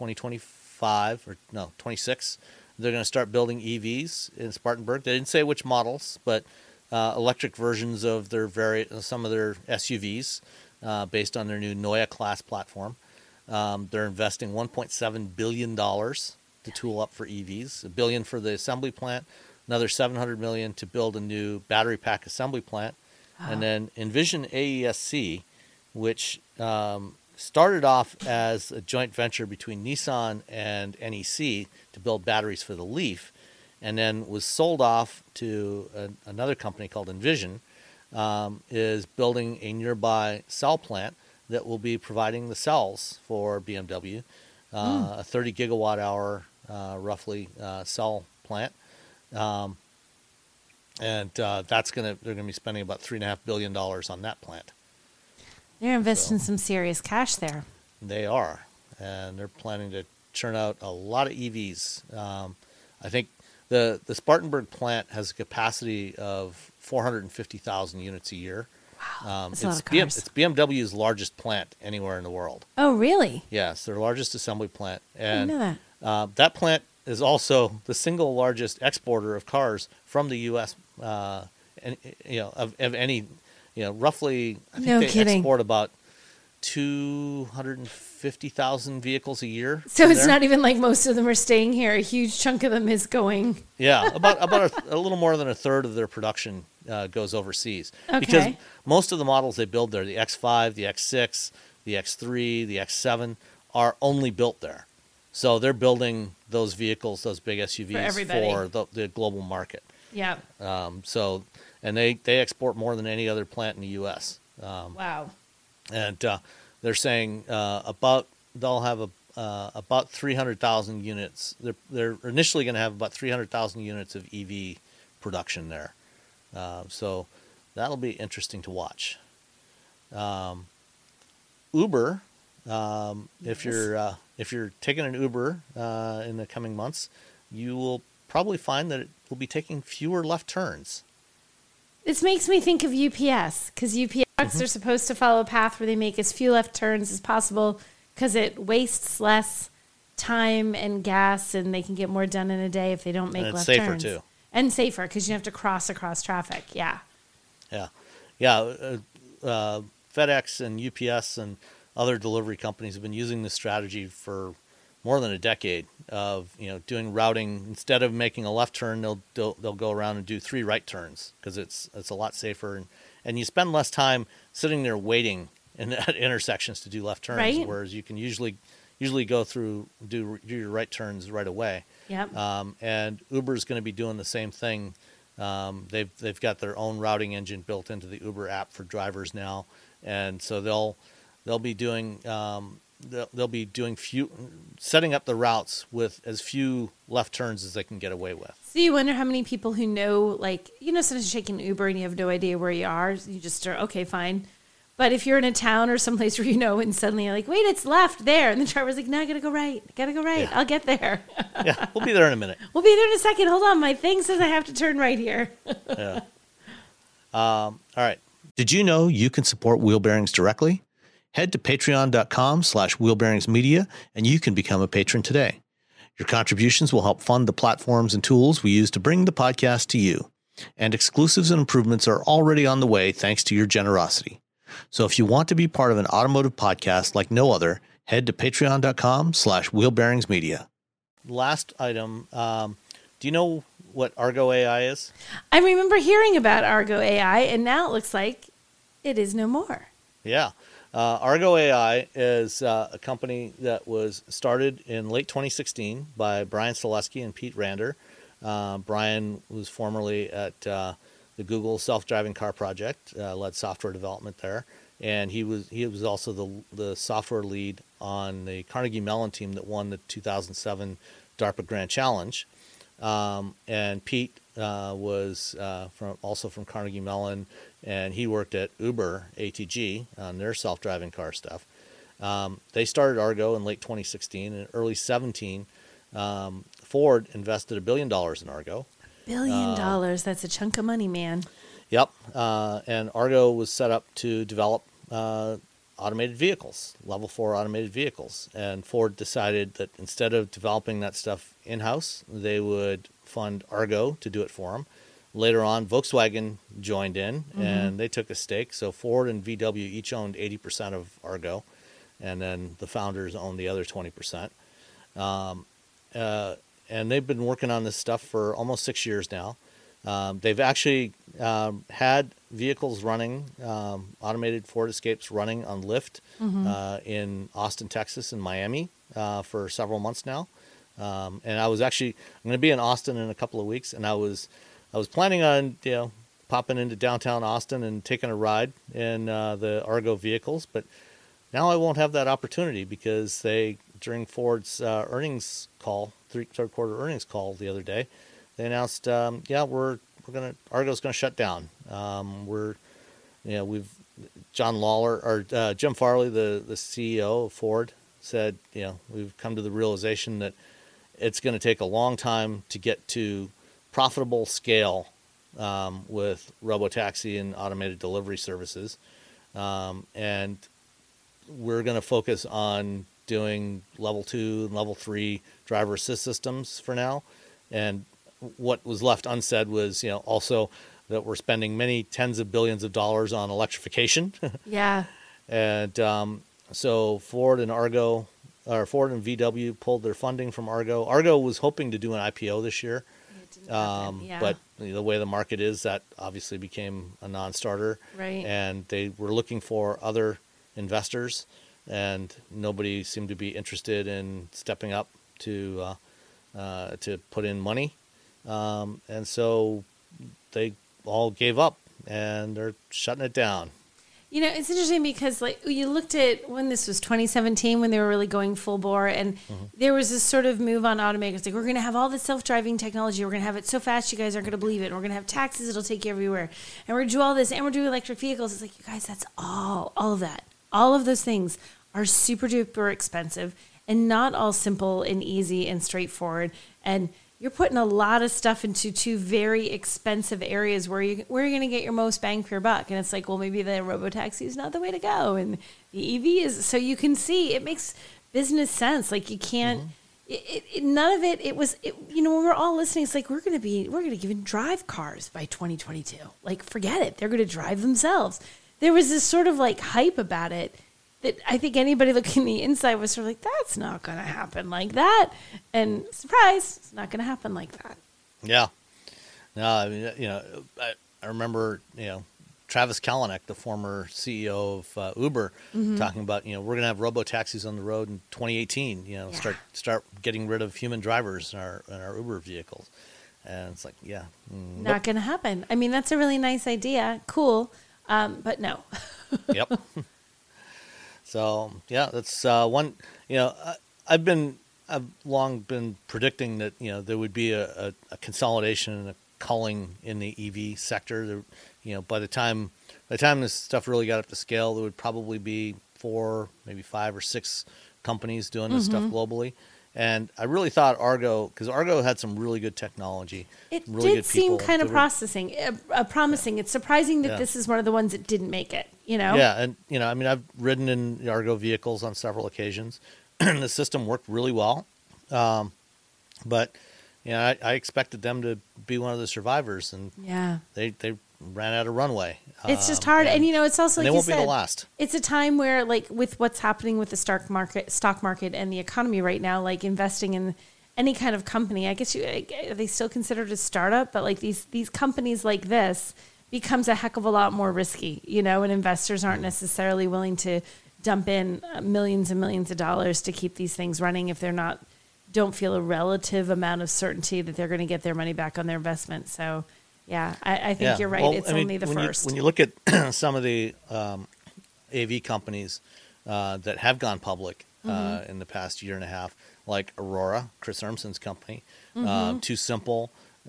26, they're going to start building EVs in Spartanburg. They didn't say which models, but electric versions of some of their SUVs based on their new Neue Class platform. They're investing $1.7 billion to tool up for EVs, $1 billion for the assembly plant, another $700 million to build a new battery pack assembly plant, and then Envision AESC, which started off as a joint venture between Nissan and NEC to build batteries for the Leaf, and then was sold off to another company called Envision, is building a nearby cell plant that will be providing the cells for BMW, a 30 gigawatt hour roughly cell plant. And they're going to be spending about $3.5 billion on that plant. They're investing some serious cash there. They are, and they're planning to churn out a lot of EVs. I think the Spartanburg plant has a capacity of 450,000 units a year. Wow, that's a lot of cars. It's BMW's largest plant anywhere in the world. Oh, really? Yes, their largest assembly plant. I didn't know that. That plant is also the single largest exporter of cars from the U.S. And of any, roughly. I think they export about 250,000 vehicles a year. So it's not even like most of them are staying here. A huge chunk of them is going. Yeah, about a little more than a third of their production goes overseas. Okay. Because most of the models they build there, the X5, the X6, the X3, the X7, are only built there. So they're building those vehicles, those big SUVs for the global market. Yeah. And they export more than any other plant in the U.S. Wow. And they're saying they'll have about 300,000 units. They're initially going to have about 300,000 units of EV production there. So that'll be interesting to watch. Uber, if you're taking an Uber in the coming months, you will probably find that it will be taking fewer left turns. This makes me think of UPS, because UPS are supposed to follow a path where they make as few left turns as possible because it wastes less time and gas, and they can get more done in a day if they don't make left turns. And it's safer, too. And safer, because you have to cross across traffic. Yeah. Yeah. FedEx and UPS and other delivery companies have been using this strategy for more than a decade of doing routing. Instead of making a left turn, they'll go around and do 3 right turns because it's a lot safer, and you spend less time sitting there waiting at intersections to do left turns, right? Whereas you can usually go through do your right turns right away. Yep. And Uber's going to be doing the same thing. They've got their own routing engine built into the Uber app for drivers now, and so they'll be doing setting up the routes with as few left turns as they can get away with. So you wonder how many people who know, sometimes you're taking Uber and you have no idea where you are. You just are, okay, fine. But if you're in a town or someplace where and suddenly you're like, wait, it's left there. And the driver's like, no, I got to go right. Yeah. I'll get there. Yeah, we'll be there in a minute. We'll be there in a second. Hold on. My thing says I have to turn right here. Yeah. All right. Did you know you can support Wheel Bearings directly? Head to patreon.com/wheelbearingsmedia and you can become a patron today. Your contributions will help fund the platforms and tools we use to bring the podcast to you. And exclusives and improvements are already on the way thanks to your generosity. So if you want to be part of an automotive podcast like no other, head to patreon.com/wheelbearingsmedia. Last item. Do you know what Argo AI is? I remember hearing about Argo AI, and now it looks like it is no more. Yeah. Argo AI is a company that was started in late 2016 by Brian Selesky and Pete Rander. Brian was formerly at the Google self-driving car project, led software development there, and he was also the software lead on the Carnegie Mellon team that won the 2007 DARPA Grand Challenge. And Pete was also from Carnegie Mellon, and he worked at Uber ATG on their self-driving car stuff. They started Argo in late 2016. In early 2017, Ford invested $1 billion in Argo. $1 billion. That's a chunk of money, man. Yep. And Argo was set up to develop automated vehicles, level 4 automated vehicles. And Ford decided that instead of developing that stuff in-house, they would fund Argo to do it for them. Later on, Volkswagen joined in, and they took a stake. So Ford and VW each owned 80% of Argo, and then the founders owned the other 20%. And they've been working on this stuff for almost 6 years now. They've actually had vehicles running, automated Ford Escapes running on Lyft in Austin, Texas, and Miami for several months now. And I'm going to be in Austin in a couple of weeks, and I was planning on popping into downtown Austin and taking a ride in the Argo vehicles, but now I won't have that opportunity because during Ford's earnings call, third quarter earnings call the other day, they announced, Argo's going to shut down. John Lawler or Jim Farley, the CEO of Ford, said, we've come to the realization that it's going to take a long time to get to profitable scale with robotaxi and automated delivery services. And we're going to focus on doing level 2 and level 3 driver assist systems for now. And what was left unsaid was, also that we're spending many tens of billions of dollars on electrification. Yeah. And so Ford and VW pulled their funding from Argo. Argo was hoping to do an IPO this year. But the way the market is, that obviously became a non-starter. Right. And they were looking for other investors, and nobody seemed to be interested in stepping up to put in money. And so they all gave up, and they're shutting it down. It's interesting because you looked at when this was 2017, when they were really going full bore, and there was this sort of move on automakers. Like, we're going to have all this self-driving technology. We're going to have it so fast you guys aren't going to believe it. And we're going to have taxis. It'll take you everywhere. And we're going to do all this, and we're doing electric vehicles. It's like, you guys, that's all of that. All of those things are super duper expensive and not all simple and easy and straightforward. And you're putting a lot of stuff into two very expensive areas where you're going to get your most bang for your buck. And it's like, well, maybe the robotaxi is not the way to go. And the EV is, so you can see it makes business sense. Like, you can't, none of it was, when we're all listening, it's like, we're going to even drive cars by 2022. Like, forget it. They're going to drive themselves. There was this sort of like hype about it that I think anybody looking the inside was sort of like, that's not going to happen like that. And surprise, it's not going to happen like that. Yeah. No, I mean, I remember, Travis Kalanick, the former CEO of Uber, talking about, we're going to have robo-taxis on the road in 2018, start getting rid of human drivers in our Uber vehicles. And it's like, not going to happen. I mean, that's a really nice idea. Cool. But no. Yep. So, that's one, I've long been predicting that, there would be a consolidation and a culling in the EV sector. There, by the time this stuff really got up to scale, there would probably be 4, maybe 5 or 6 companies doing this stuff globally. And I really thought because Argo had some really good technology. It really did seem kind of promising. It's surprising that this is one of the ones that didn't make it, Yeah, and, I mean, I've ridden in the Argo vehicles on several occasions. The system worked really well. But, I expected them to be one of the survivors, and they ran out of runway. It's just hard. And it's also, like they you won't said, be the last. It's a time where, like, with what's happening with the stock market and the economy right now, like investing in any kind of company, I guess they still considered a startup, but like these companies like this becomes a heck of a lot more risky, and investors aren't necessarily willing to dump in millions and millions of dollars to keep these things running if they're don't feel a relative amount of certainty that they're going to get their money back on their investment. So, yeah, I think you're right. Well, only the first. When you look at some of the AV companies that have gone public in the past year and a half, like Aurora, Chris Urmson's company, Too Simple,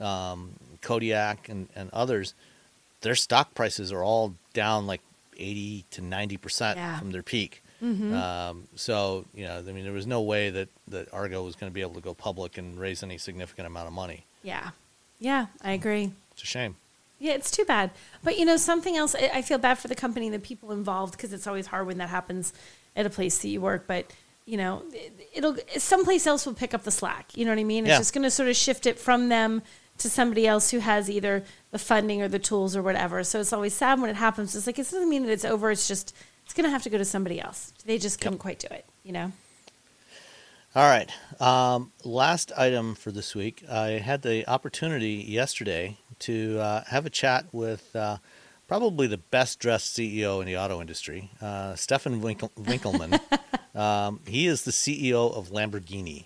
Kodiak, and others, their stock prices are all down like 80 to 90% from their peak. So, I mean, there was no way that Argo was going to be able to go public and raise any significant amount of money. Yeah. Yeah, I agree. It's a shame. Yeah, it's too bad. But, something else, I feel bad for the company and the people involved, because it's always hard when that happens at a place that you work. But, someplace else will pick up the slack. You know what I mean? It's just going to sort of shift it from them to somebody else who has either the funding or the tools or whatever. So it's always sad when it happens. It's like, it doesn't mean that it's over. It's just, it's going to have to go to somebody else. They just couldn't quite do it, All right. Last item for this week. I had the opportunity yesterday to have a chat with probably the best dressed CEO in the auto industry, Stefan Winkelmann. He is the CEO of Lamborghini.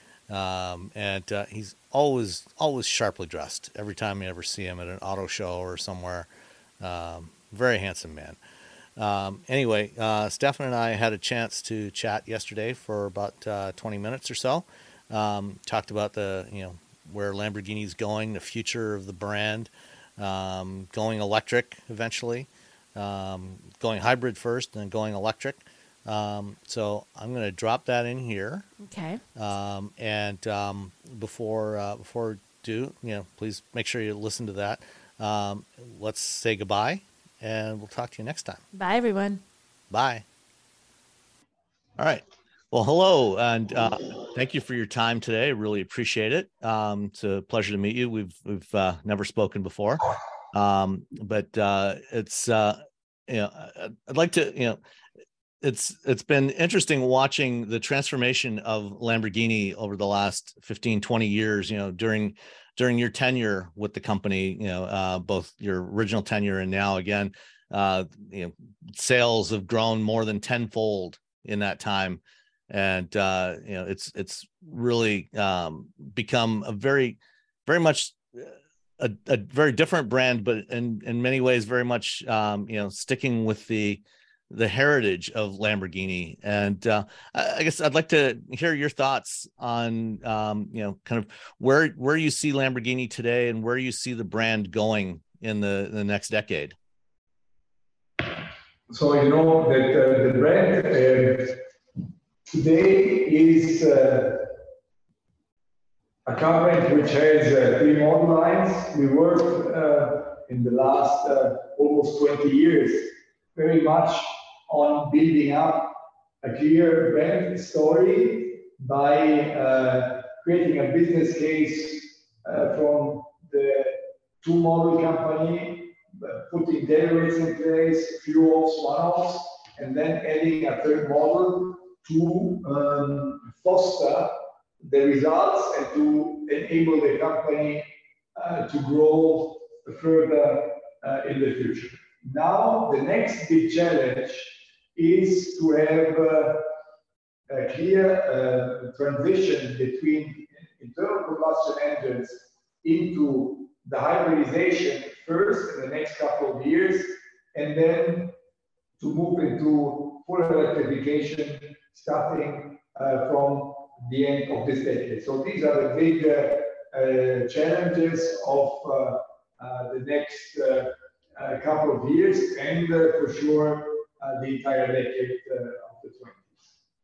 And he's always sharply dressed every time you ever see him at an auto show or somewhere. Very handsome man. Anyway, Stefan and I had a chance to chat yesterday for about 20 minutes or so. Talked about where Lamborghini's going, the future of the brand, going electric eventually, going hybrid first and then going electric. So I'm going to drop that in here. Okay. Before please make sure you listen to that. Let's say goodbye, and we'll talk to you next time. Bye, everyone. Bye. All right. Well, hello, and thank you for your time today. I really appreciate it. It's a pleasure to meet you. We've never spoken before, but it's I'd like to it's been interesting watching the transformation of Lamborghini over the last 15, 20 years. During your tenure with the company, both your original tenure and now again, sales have grown more than tenfold in that time. And, it's really become a very, very much a very different brand, but in many ways, very much, sticking with the heritage of Lamborghini. And I guess I'd like to hear your thoughts on, kind of where you see Lamborghini today and where you see the brand going in the next decade. So, that the brand today is a company which has 3 model lines. We worked in the last almost 20 years very much on building up a clear brand story by creating a business case from the 2 model company, putting deliveries in place, few offs, one-offs, and then adding a 3rd model to foster the results and to enable the company to grow further in the future. Now, the next big challenge is to have a clear transition between internal combustion engines into the hybridization first in the next couple of years, and then to move into full electrification starting from the end of this decade. So these are the big challenges of the next couple of years, and for sure the entire decade of the 20s.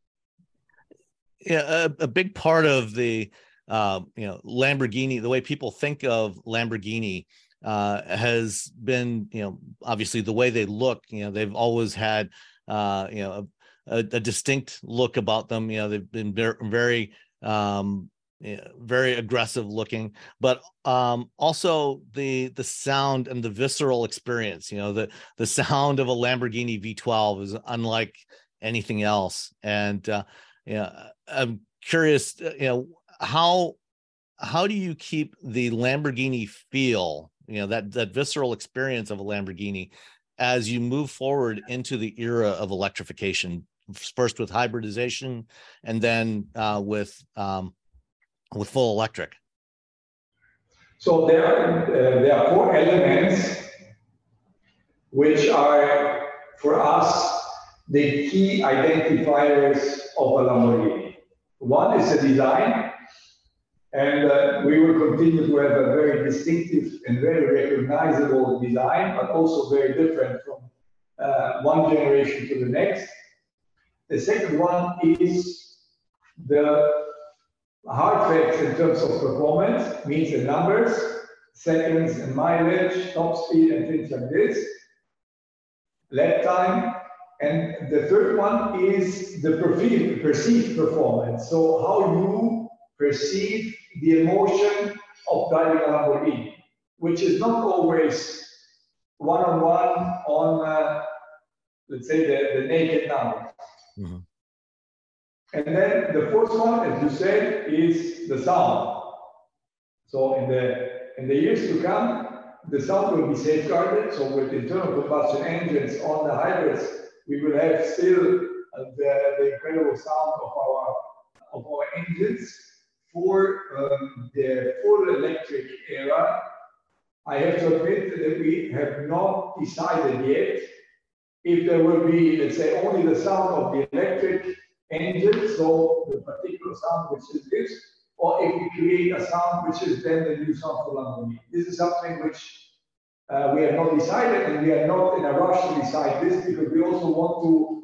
Yeah, a big part of the Lamborghini, the way people think of Lamborghini, has been obviously the way they look. They've always had a distinct look about them. They've been very very aggressive looking, but also the sound and the visceral experience. The sound of a Lamborghini V12 is unlike anything else. And I'm curious, how do you keep the Lamborghini feel, that visceral experience of a Lamborghini as you move forward into the era of electrification, first with hybridization and then with full electric? So there are 4 elements which are, for us, the key identifiers of a Lamborghini. One is the design, and we will continue to have a very distinctive and very recognizable design, but also very different from one generation to the next. The second one is the hard facts in terms of performance, means the numbers, seconds and mileage, top speed and things like this, lap time. And the third one is the perceived performance. So how you perceive the emotion of driving a Lamborghini, which is not always one-on-one on, let's say, the naked numbers. Mm-hmm. And then the fourth one, as you said, is the sound. So in the years to come, the sound will be safeguarded. So with internal combustion engines on the hybrids, we will have still the incredible sound of our engines. For the full electric era, I have to admit that we have not decided yet if there will be, let's say, only the sound of the electric engine, so the particular sound which is this, or if we create a sound which is then the new sound for Lamborghini. This is something which we have not decided, and we are not in a rush to decide this, because we also want to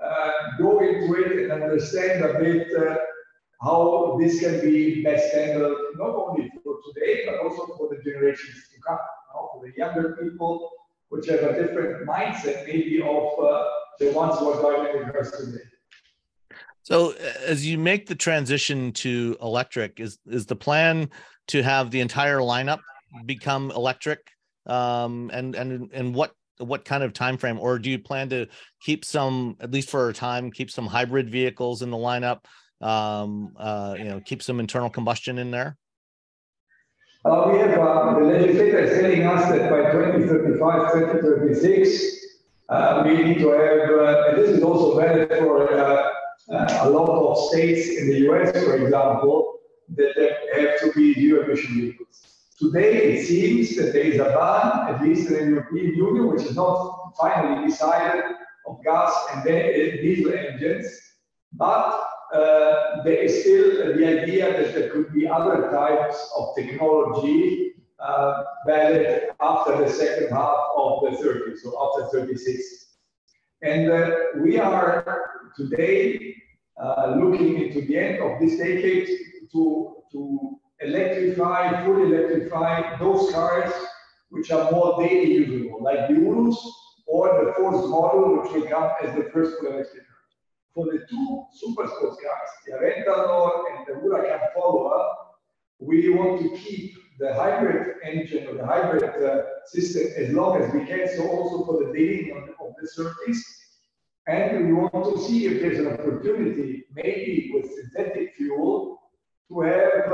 go into it and understand a bit how this can be best handled, not only for today, but also for the generations to come, for the younger people, which have a different mindset maybe of the ones who are driving the cars today. So as you make the transition to electric, is the plan to have the entire lineup become electric? And what kind of time frame, or do you plan to keep some, at least for a time, keep some hybrid vehicles in the lineup? Keep some internal combustion in there? We have the legislator is telling us that by 2035, 2036, we need to have, and this is also valid for a lot of states in the US, for example, that have to be zero emission vehicles. Today, it seems that there is a ban, at least in the European Union, which is not finally decided, of gas and diesel engines, but there is still the idea that there could be other types of technology valid after the second half of the 30s, so after 36. And we are today looking into the end of this decade to electrify, fully electrify those cars which are more daily usable, like the Urus or the fourth model, which will come as the first full electric car. For the two super sports cars, the Aventador and the Huracan follower, we want to keep the hybrid engine or the hybrid system as long as we can, so also for the daily of the 30s. And we want to see if there's an opportunity, maybe with synthetic fuel, to have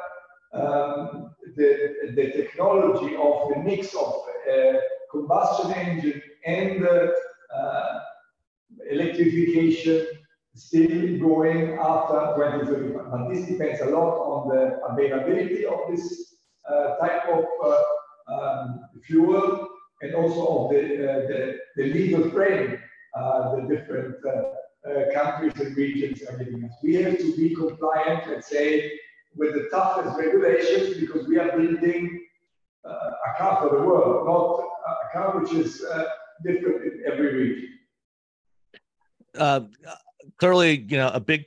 the technology of the mix of combustion engine and electrification still going after 2035. But this depends a lot on the availability of this type of fuel, and also of the legal frame the different countries and regions are giving us. We have to be compliant, let's say, with the toughest regulations, because we are building a car for the world, not a car which is different in every region. Clearly, a big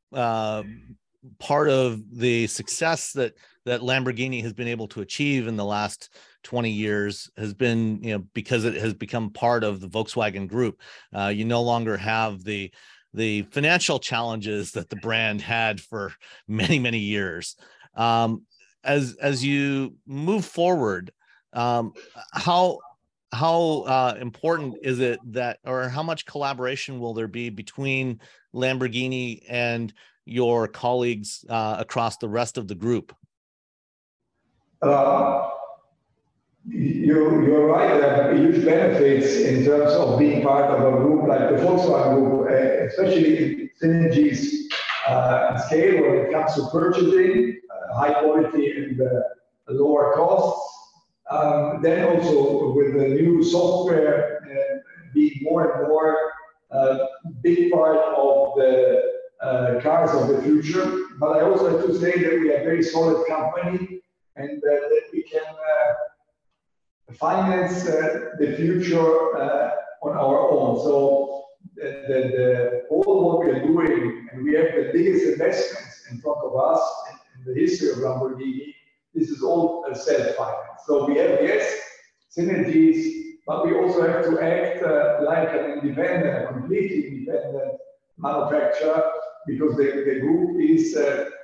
part of the success that Lamborghini has been able to achieve in the last 20 years has been, because it has become part of the Volkswagen Group. You no longer have the financial challenges that the brand had for many, many years. As you move forward, how important is it that, or how much collaboration will there be between Lamborghini and your colleagues across the rest of the group? You're right. There are huge benefits in terms of being part of a group like the Volkswagen Group, especially in synergies and scale when it comes to purchasing, high quality and lower costs. Then also with the new software being more and more big part of the cars of the future. But I also have to say that we are a very solid company, and that we can finance the future on our own. So all what we are doing, and we have the biggest investments in front of us in the history of Lamborghini, this is all self-financed. So we have, yes, synergies, but we also have to act like an independent, a completely independent manufacturer, because the group is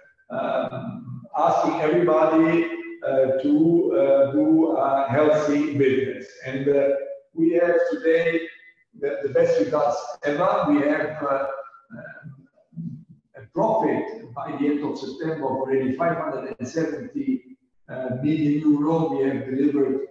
asking everybody to do a healthy business. And we have today the best results ever. We have a profit by the end of September of already 570 million euro. We have delivered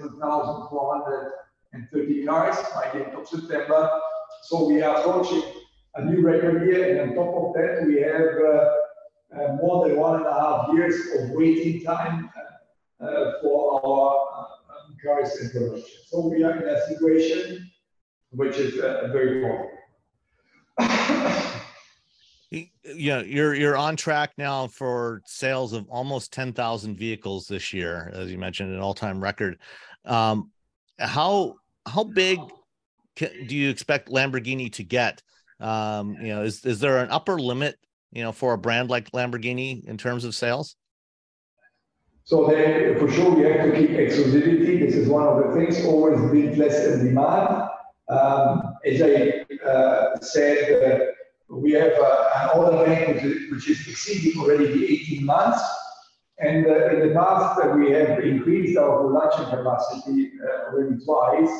7,430 cars by the end of September. So we are approaching a new record year, and on top of that, we have more than 1.5 years of waiting time for our cars in production. So we are in a situation which is very positive. You're on track now for sales of almost 10,000 vehicles this year, as you mentioned, an all-time record. How big do you expect Lamborghini to get Is there an upper limit, for a brand like Lamborghini in terms of sales? So then, for sure, we have to keep exclusivity. This is one of the things, always build less than demand. As I said, we have an order bank which is exceeding already the 18 months. And in the past, we have increased our production capacity already twice.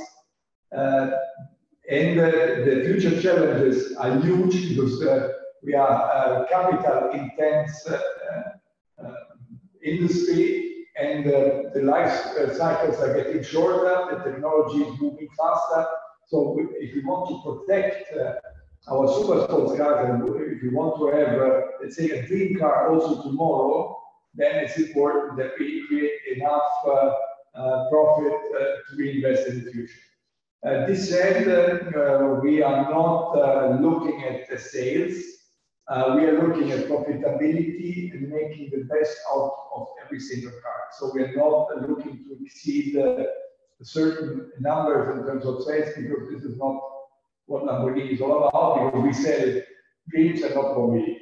And the future challenges are huge because we are a capital intense industry, and the life cycles are getting shorter, the technology is moving faster. So if we want to protect our super sports cars, and if we want to have, let's say, a dream car also tomorrow, then it's important that we create enough profit to reinvest in the future. This said, we are not looking at the sales. We are looking at profitability and making the best out of every single car. So we are not looking to exceed certain numbers in terms of sales, because this is not what Lamborghini is all about, because we sell dreams and not mobility.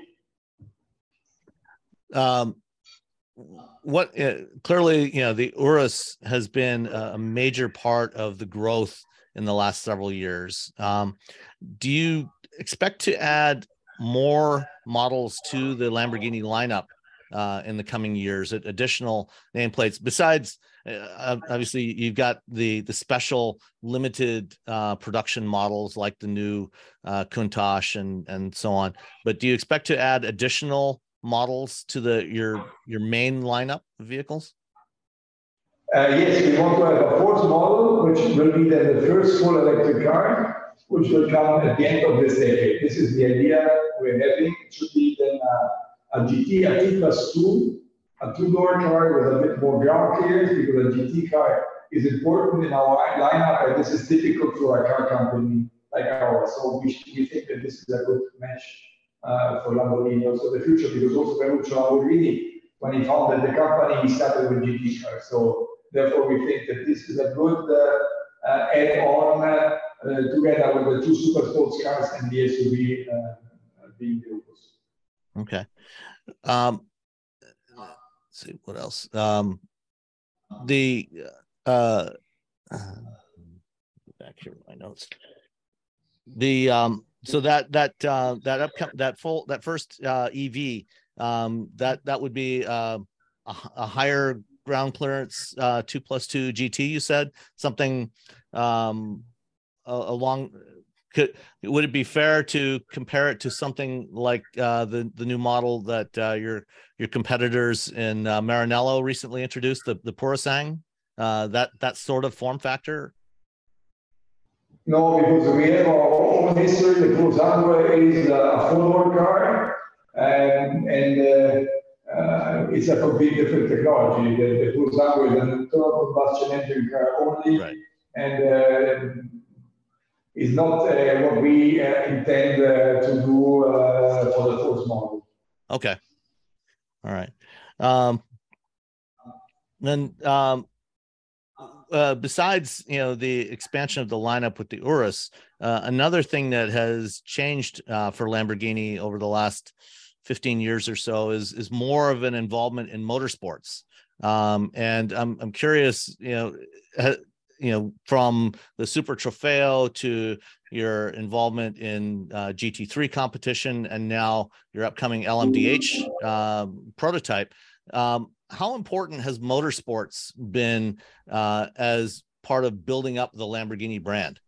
Clearly, the Urus has been a major part of the growth in the last several years. Do you expect to add more models to the Lamborghini lineup in the coming years, additional nameplates besides obviously you've got the special limited production models like the new Countach and so on, but do you expect to add additional models to your main lineup of vehicles? Yes, we want to have a fourth model, which will be then the first full electric car, which will come at the end of this decade. This is the idea we're having. It should be then a GT, a T+2, a two-door car with a bit more ground clearance, because a GT car is important in our lineup, and this is difficult for a car company like ours. So we think that this is a good match for Lamborghini also in the future, because also Ferruccio Lamborghini, when he founded the company, he started with GT cars. So therefore, we think that this is a good add-on together with the two super sports cars and the SUV being the Urus. Okay. Let's see what else. Back here with my notes. So that first EV, that would be a higher ground clearance 2+2 GT, you said something along. Would it be fair to compare it to something like the new model that your competitors in Maranello recently introduced, the Purosangue, that sort of form factor? No, because we have our own history. The Purosangue is a four-door car, and it's a completely different technology. The Purosangue is an internal combustion engine car only, right, and is not what we intend to do for the first model. Okay. All right. Then besides, the expansion of the lineup with the Urus, another thing that has changed for Lamborghini over the last 15 years or so is more of an involvement in motorsports. And I'm curious, from the Super Trofeo to your involvement in GT3 competition, and now your upcoming LMDH prototype. How important has motorsports been as part of building up the Lamborghini brand?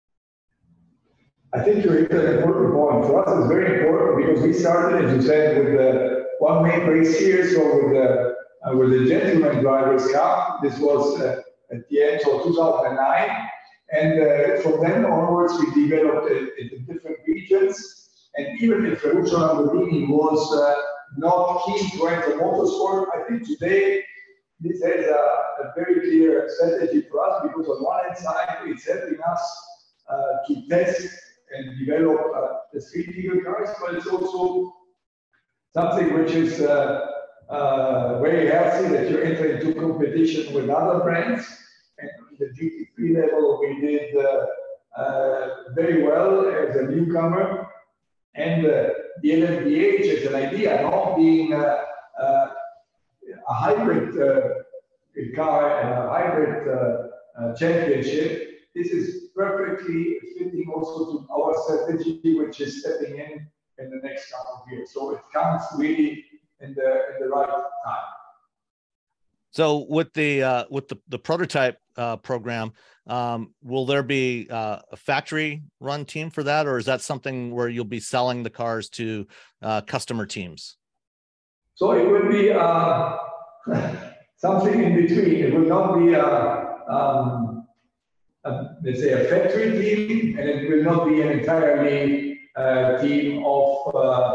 I think you hit an important point. For us, it's very important because we started, as you said, with the one main race here, so with the Gentleman Drivers Cup. This was at the end of 2009, and from then onwards, we developed it in different regions. And even if Ferruccio Lamborghini was not keen to enter motorsport, I think today this has a very clear strategy for us, because on one hand side, it's helping us to test and develop the street legal cars, but it's also something which is very healthy, that you enter into competition with other brands. And on the GT3 level, we did very well as a newcomer. And the LMDH is an idea, no? Being a hybrid car and a hybrid championship. This is perfectly fitting also to our strategy, which is stepping in the next couple of years. So it comes really in the right time. So with the prototype program, will there be a factory run team for that, or is that something where you'll be selling the cars to customer teams? So it will be something in between. It will not be let's say a factory team, and it will not be an entirely team of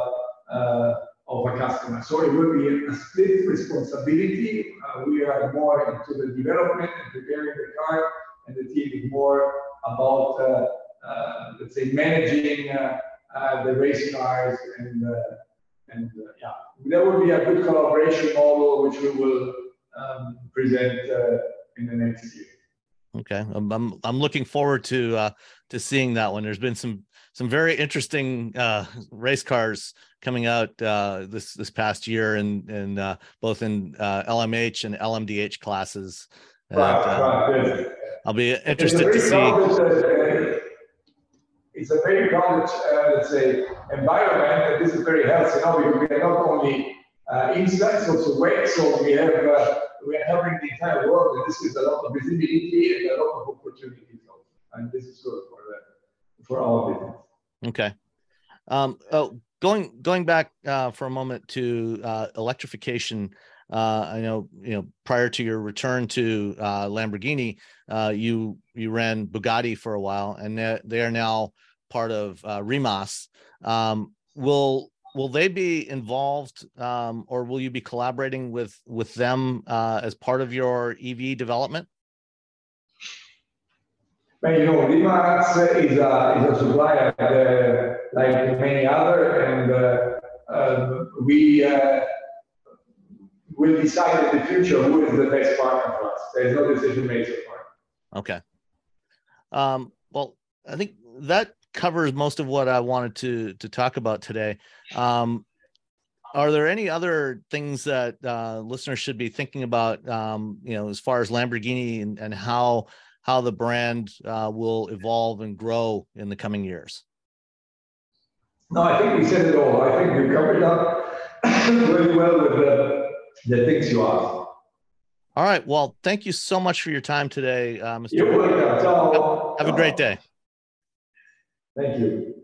a customer. So it will be a split responsibility. We are more into the development and preparing the car, and the team is more about let's say managing the race cars, and there will be a good collaboration model which we will present in the next year. Okay, I'm looking forward to seeing that one. There's been some very interesting race cars coming out this past year, and both in LMH and LMDH classes. Right. I'll be interested to see. It's a very crowded, let's say, environment, and this is very healthy now, because we are not only inside, also weight, so we are covering the entire world, and this is a lot of visibility and a lot of opportunities also, and this is good for our business. Okay. Going back for a moment to electrification. I know, prior to your return to Lamborghini, you ran Bugatti for a while, and they are now part of Rimac. Will they be involved, or will you be collaborating with them as part of your EV development? Well, Rimac is a supplier like many other, and we will decide in the future who is the best partner for us. There is no decision made so far. Okay. Well, I think that covers most of what I wanted to talk about today. Are there any other things that listeners should be thinking about, as far as Lamborghini and how the brand will evolve and grow in the coming years? No, I think we said it all. I think we covered up very well with the things you asked. All right. Well, thank you so much for your time today, Mr. You're welcome. Have a great day. Thank you.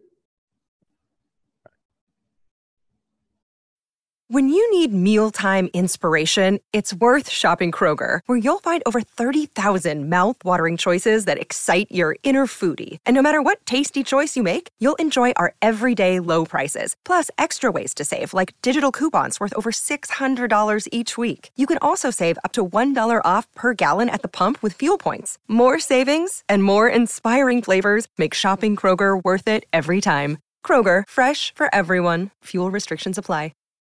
When you need mealtime inspiration, it's worth shopping Kroger, where you'll find over 30,000 mouth-watering choices that excite your inner foodie. And no matter what tasty choice you make, you'll enjoy our everyday low prices, plus extra ways to save, like digital coupons worth over $600 each week. You can also save up to $1 off per gallon at the pump with fuel points. More savings and more inspiring flavors make shopping Kroger worth it every time. Kroger, fresh for everyone. Fuel restrictions apply.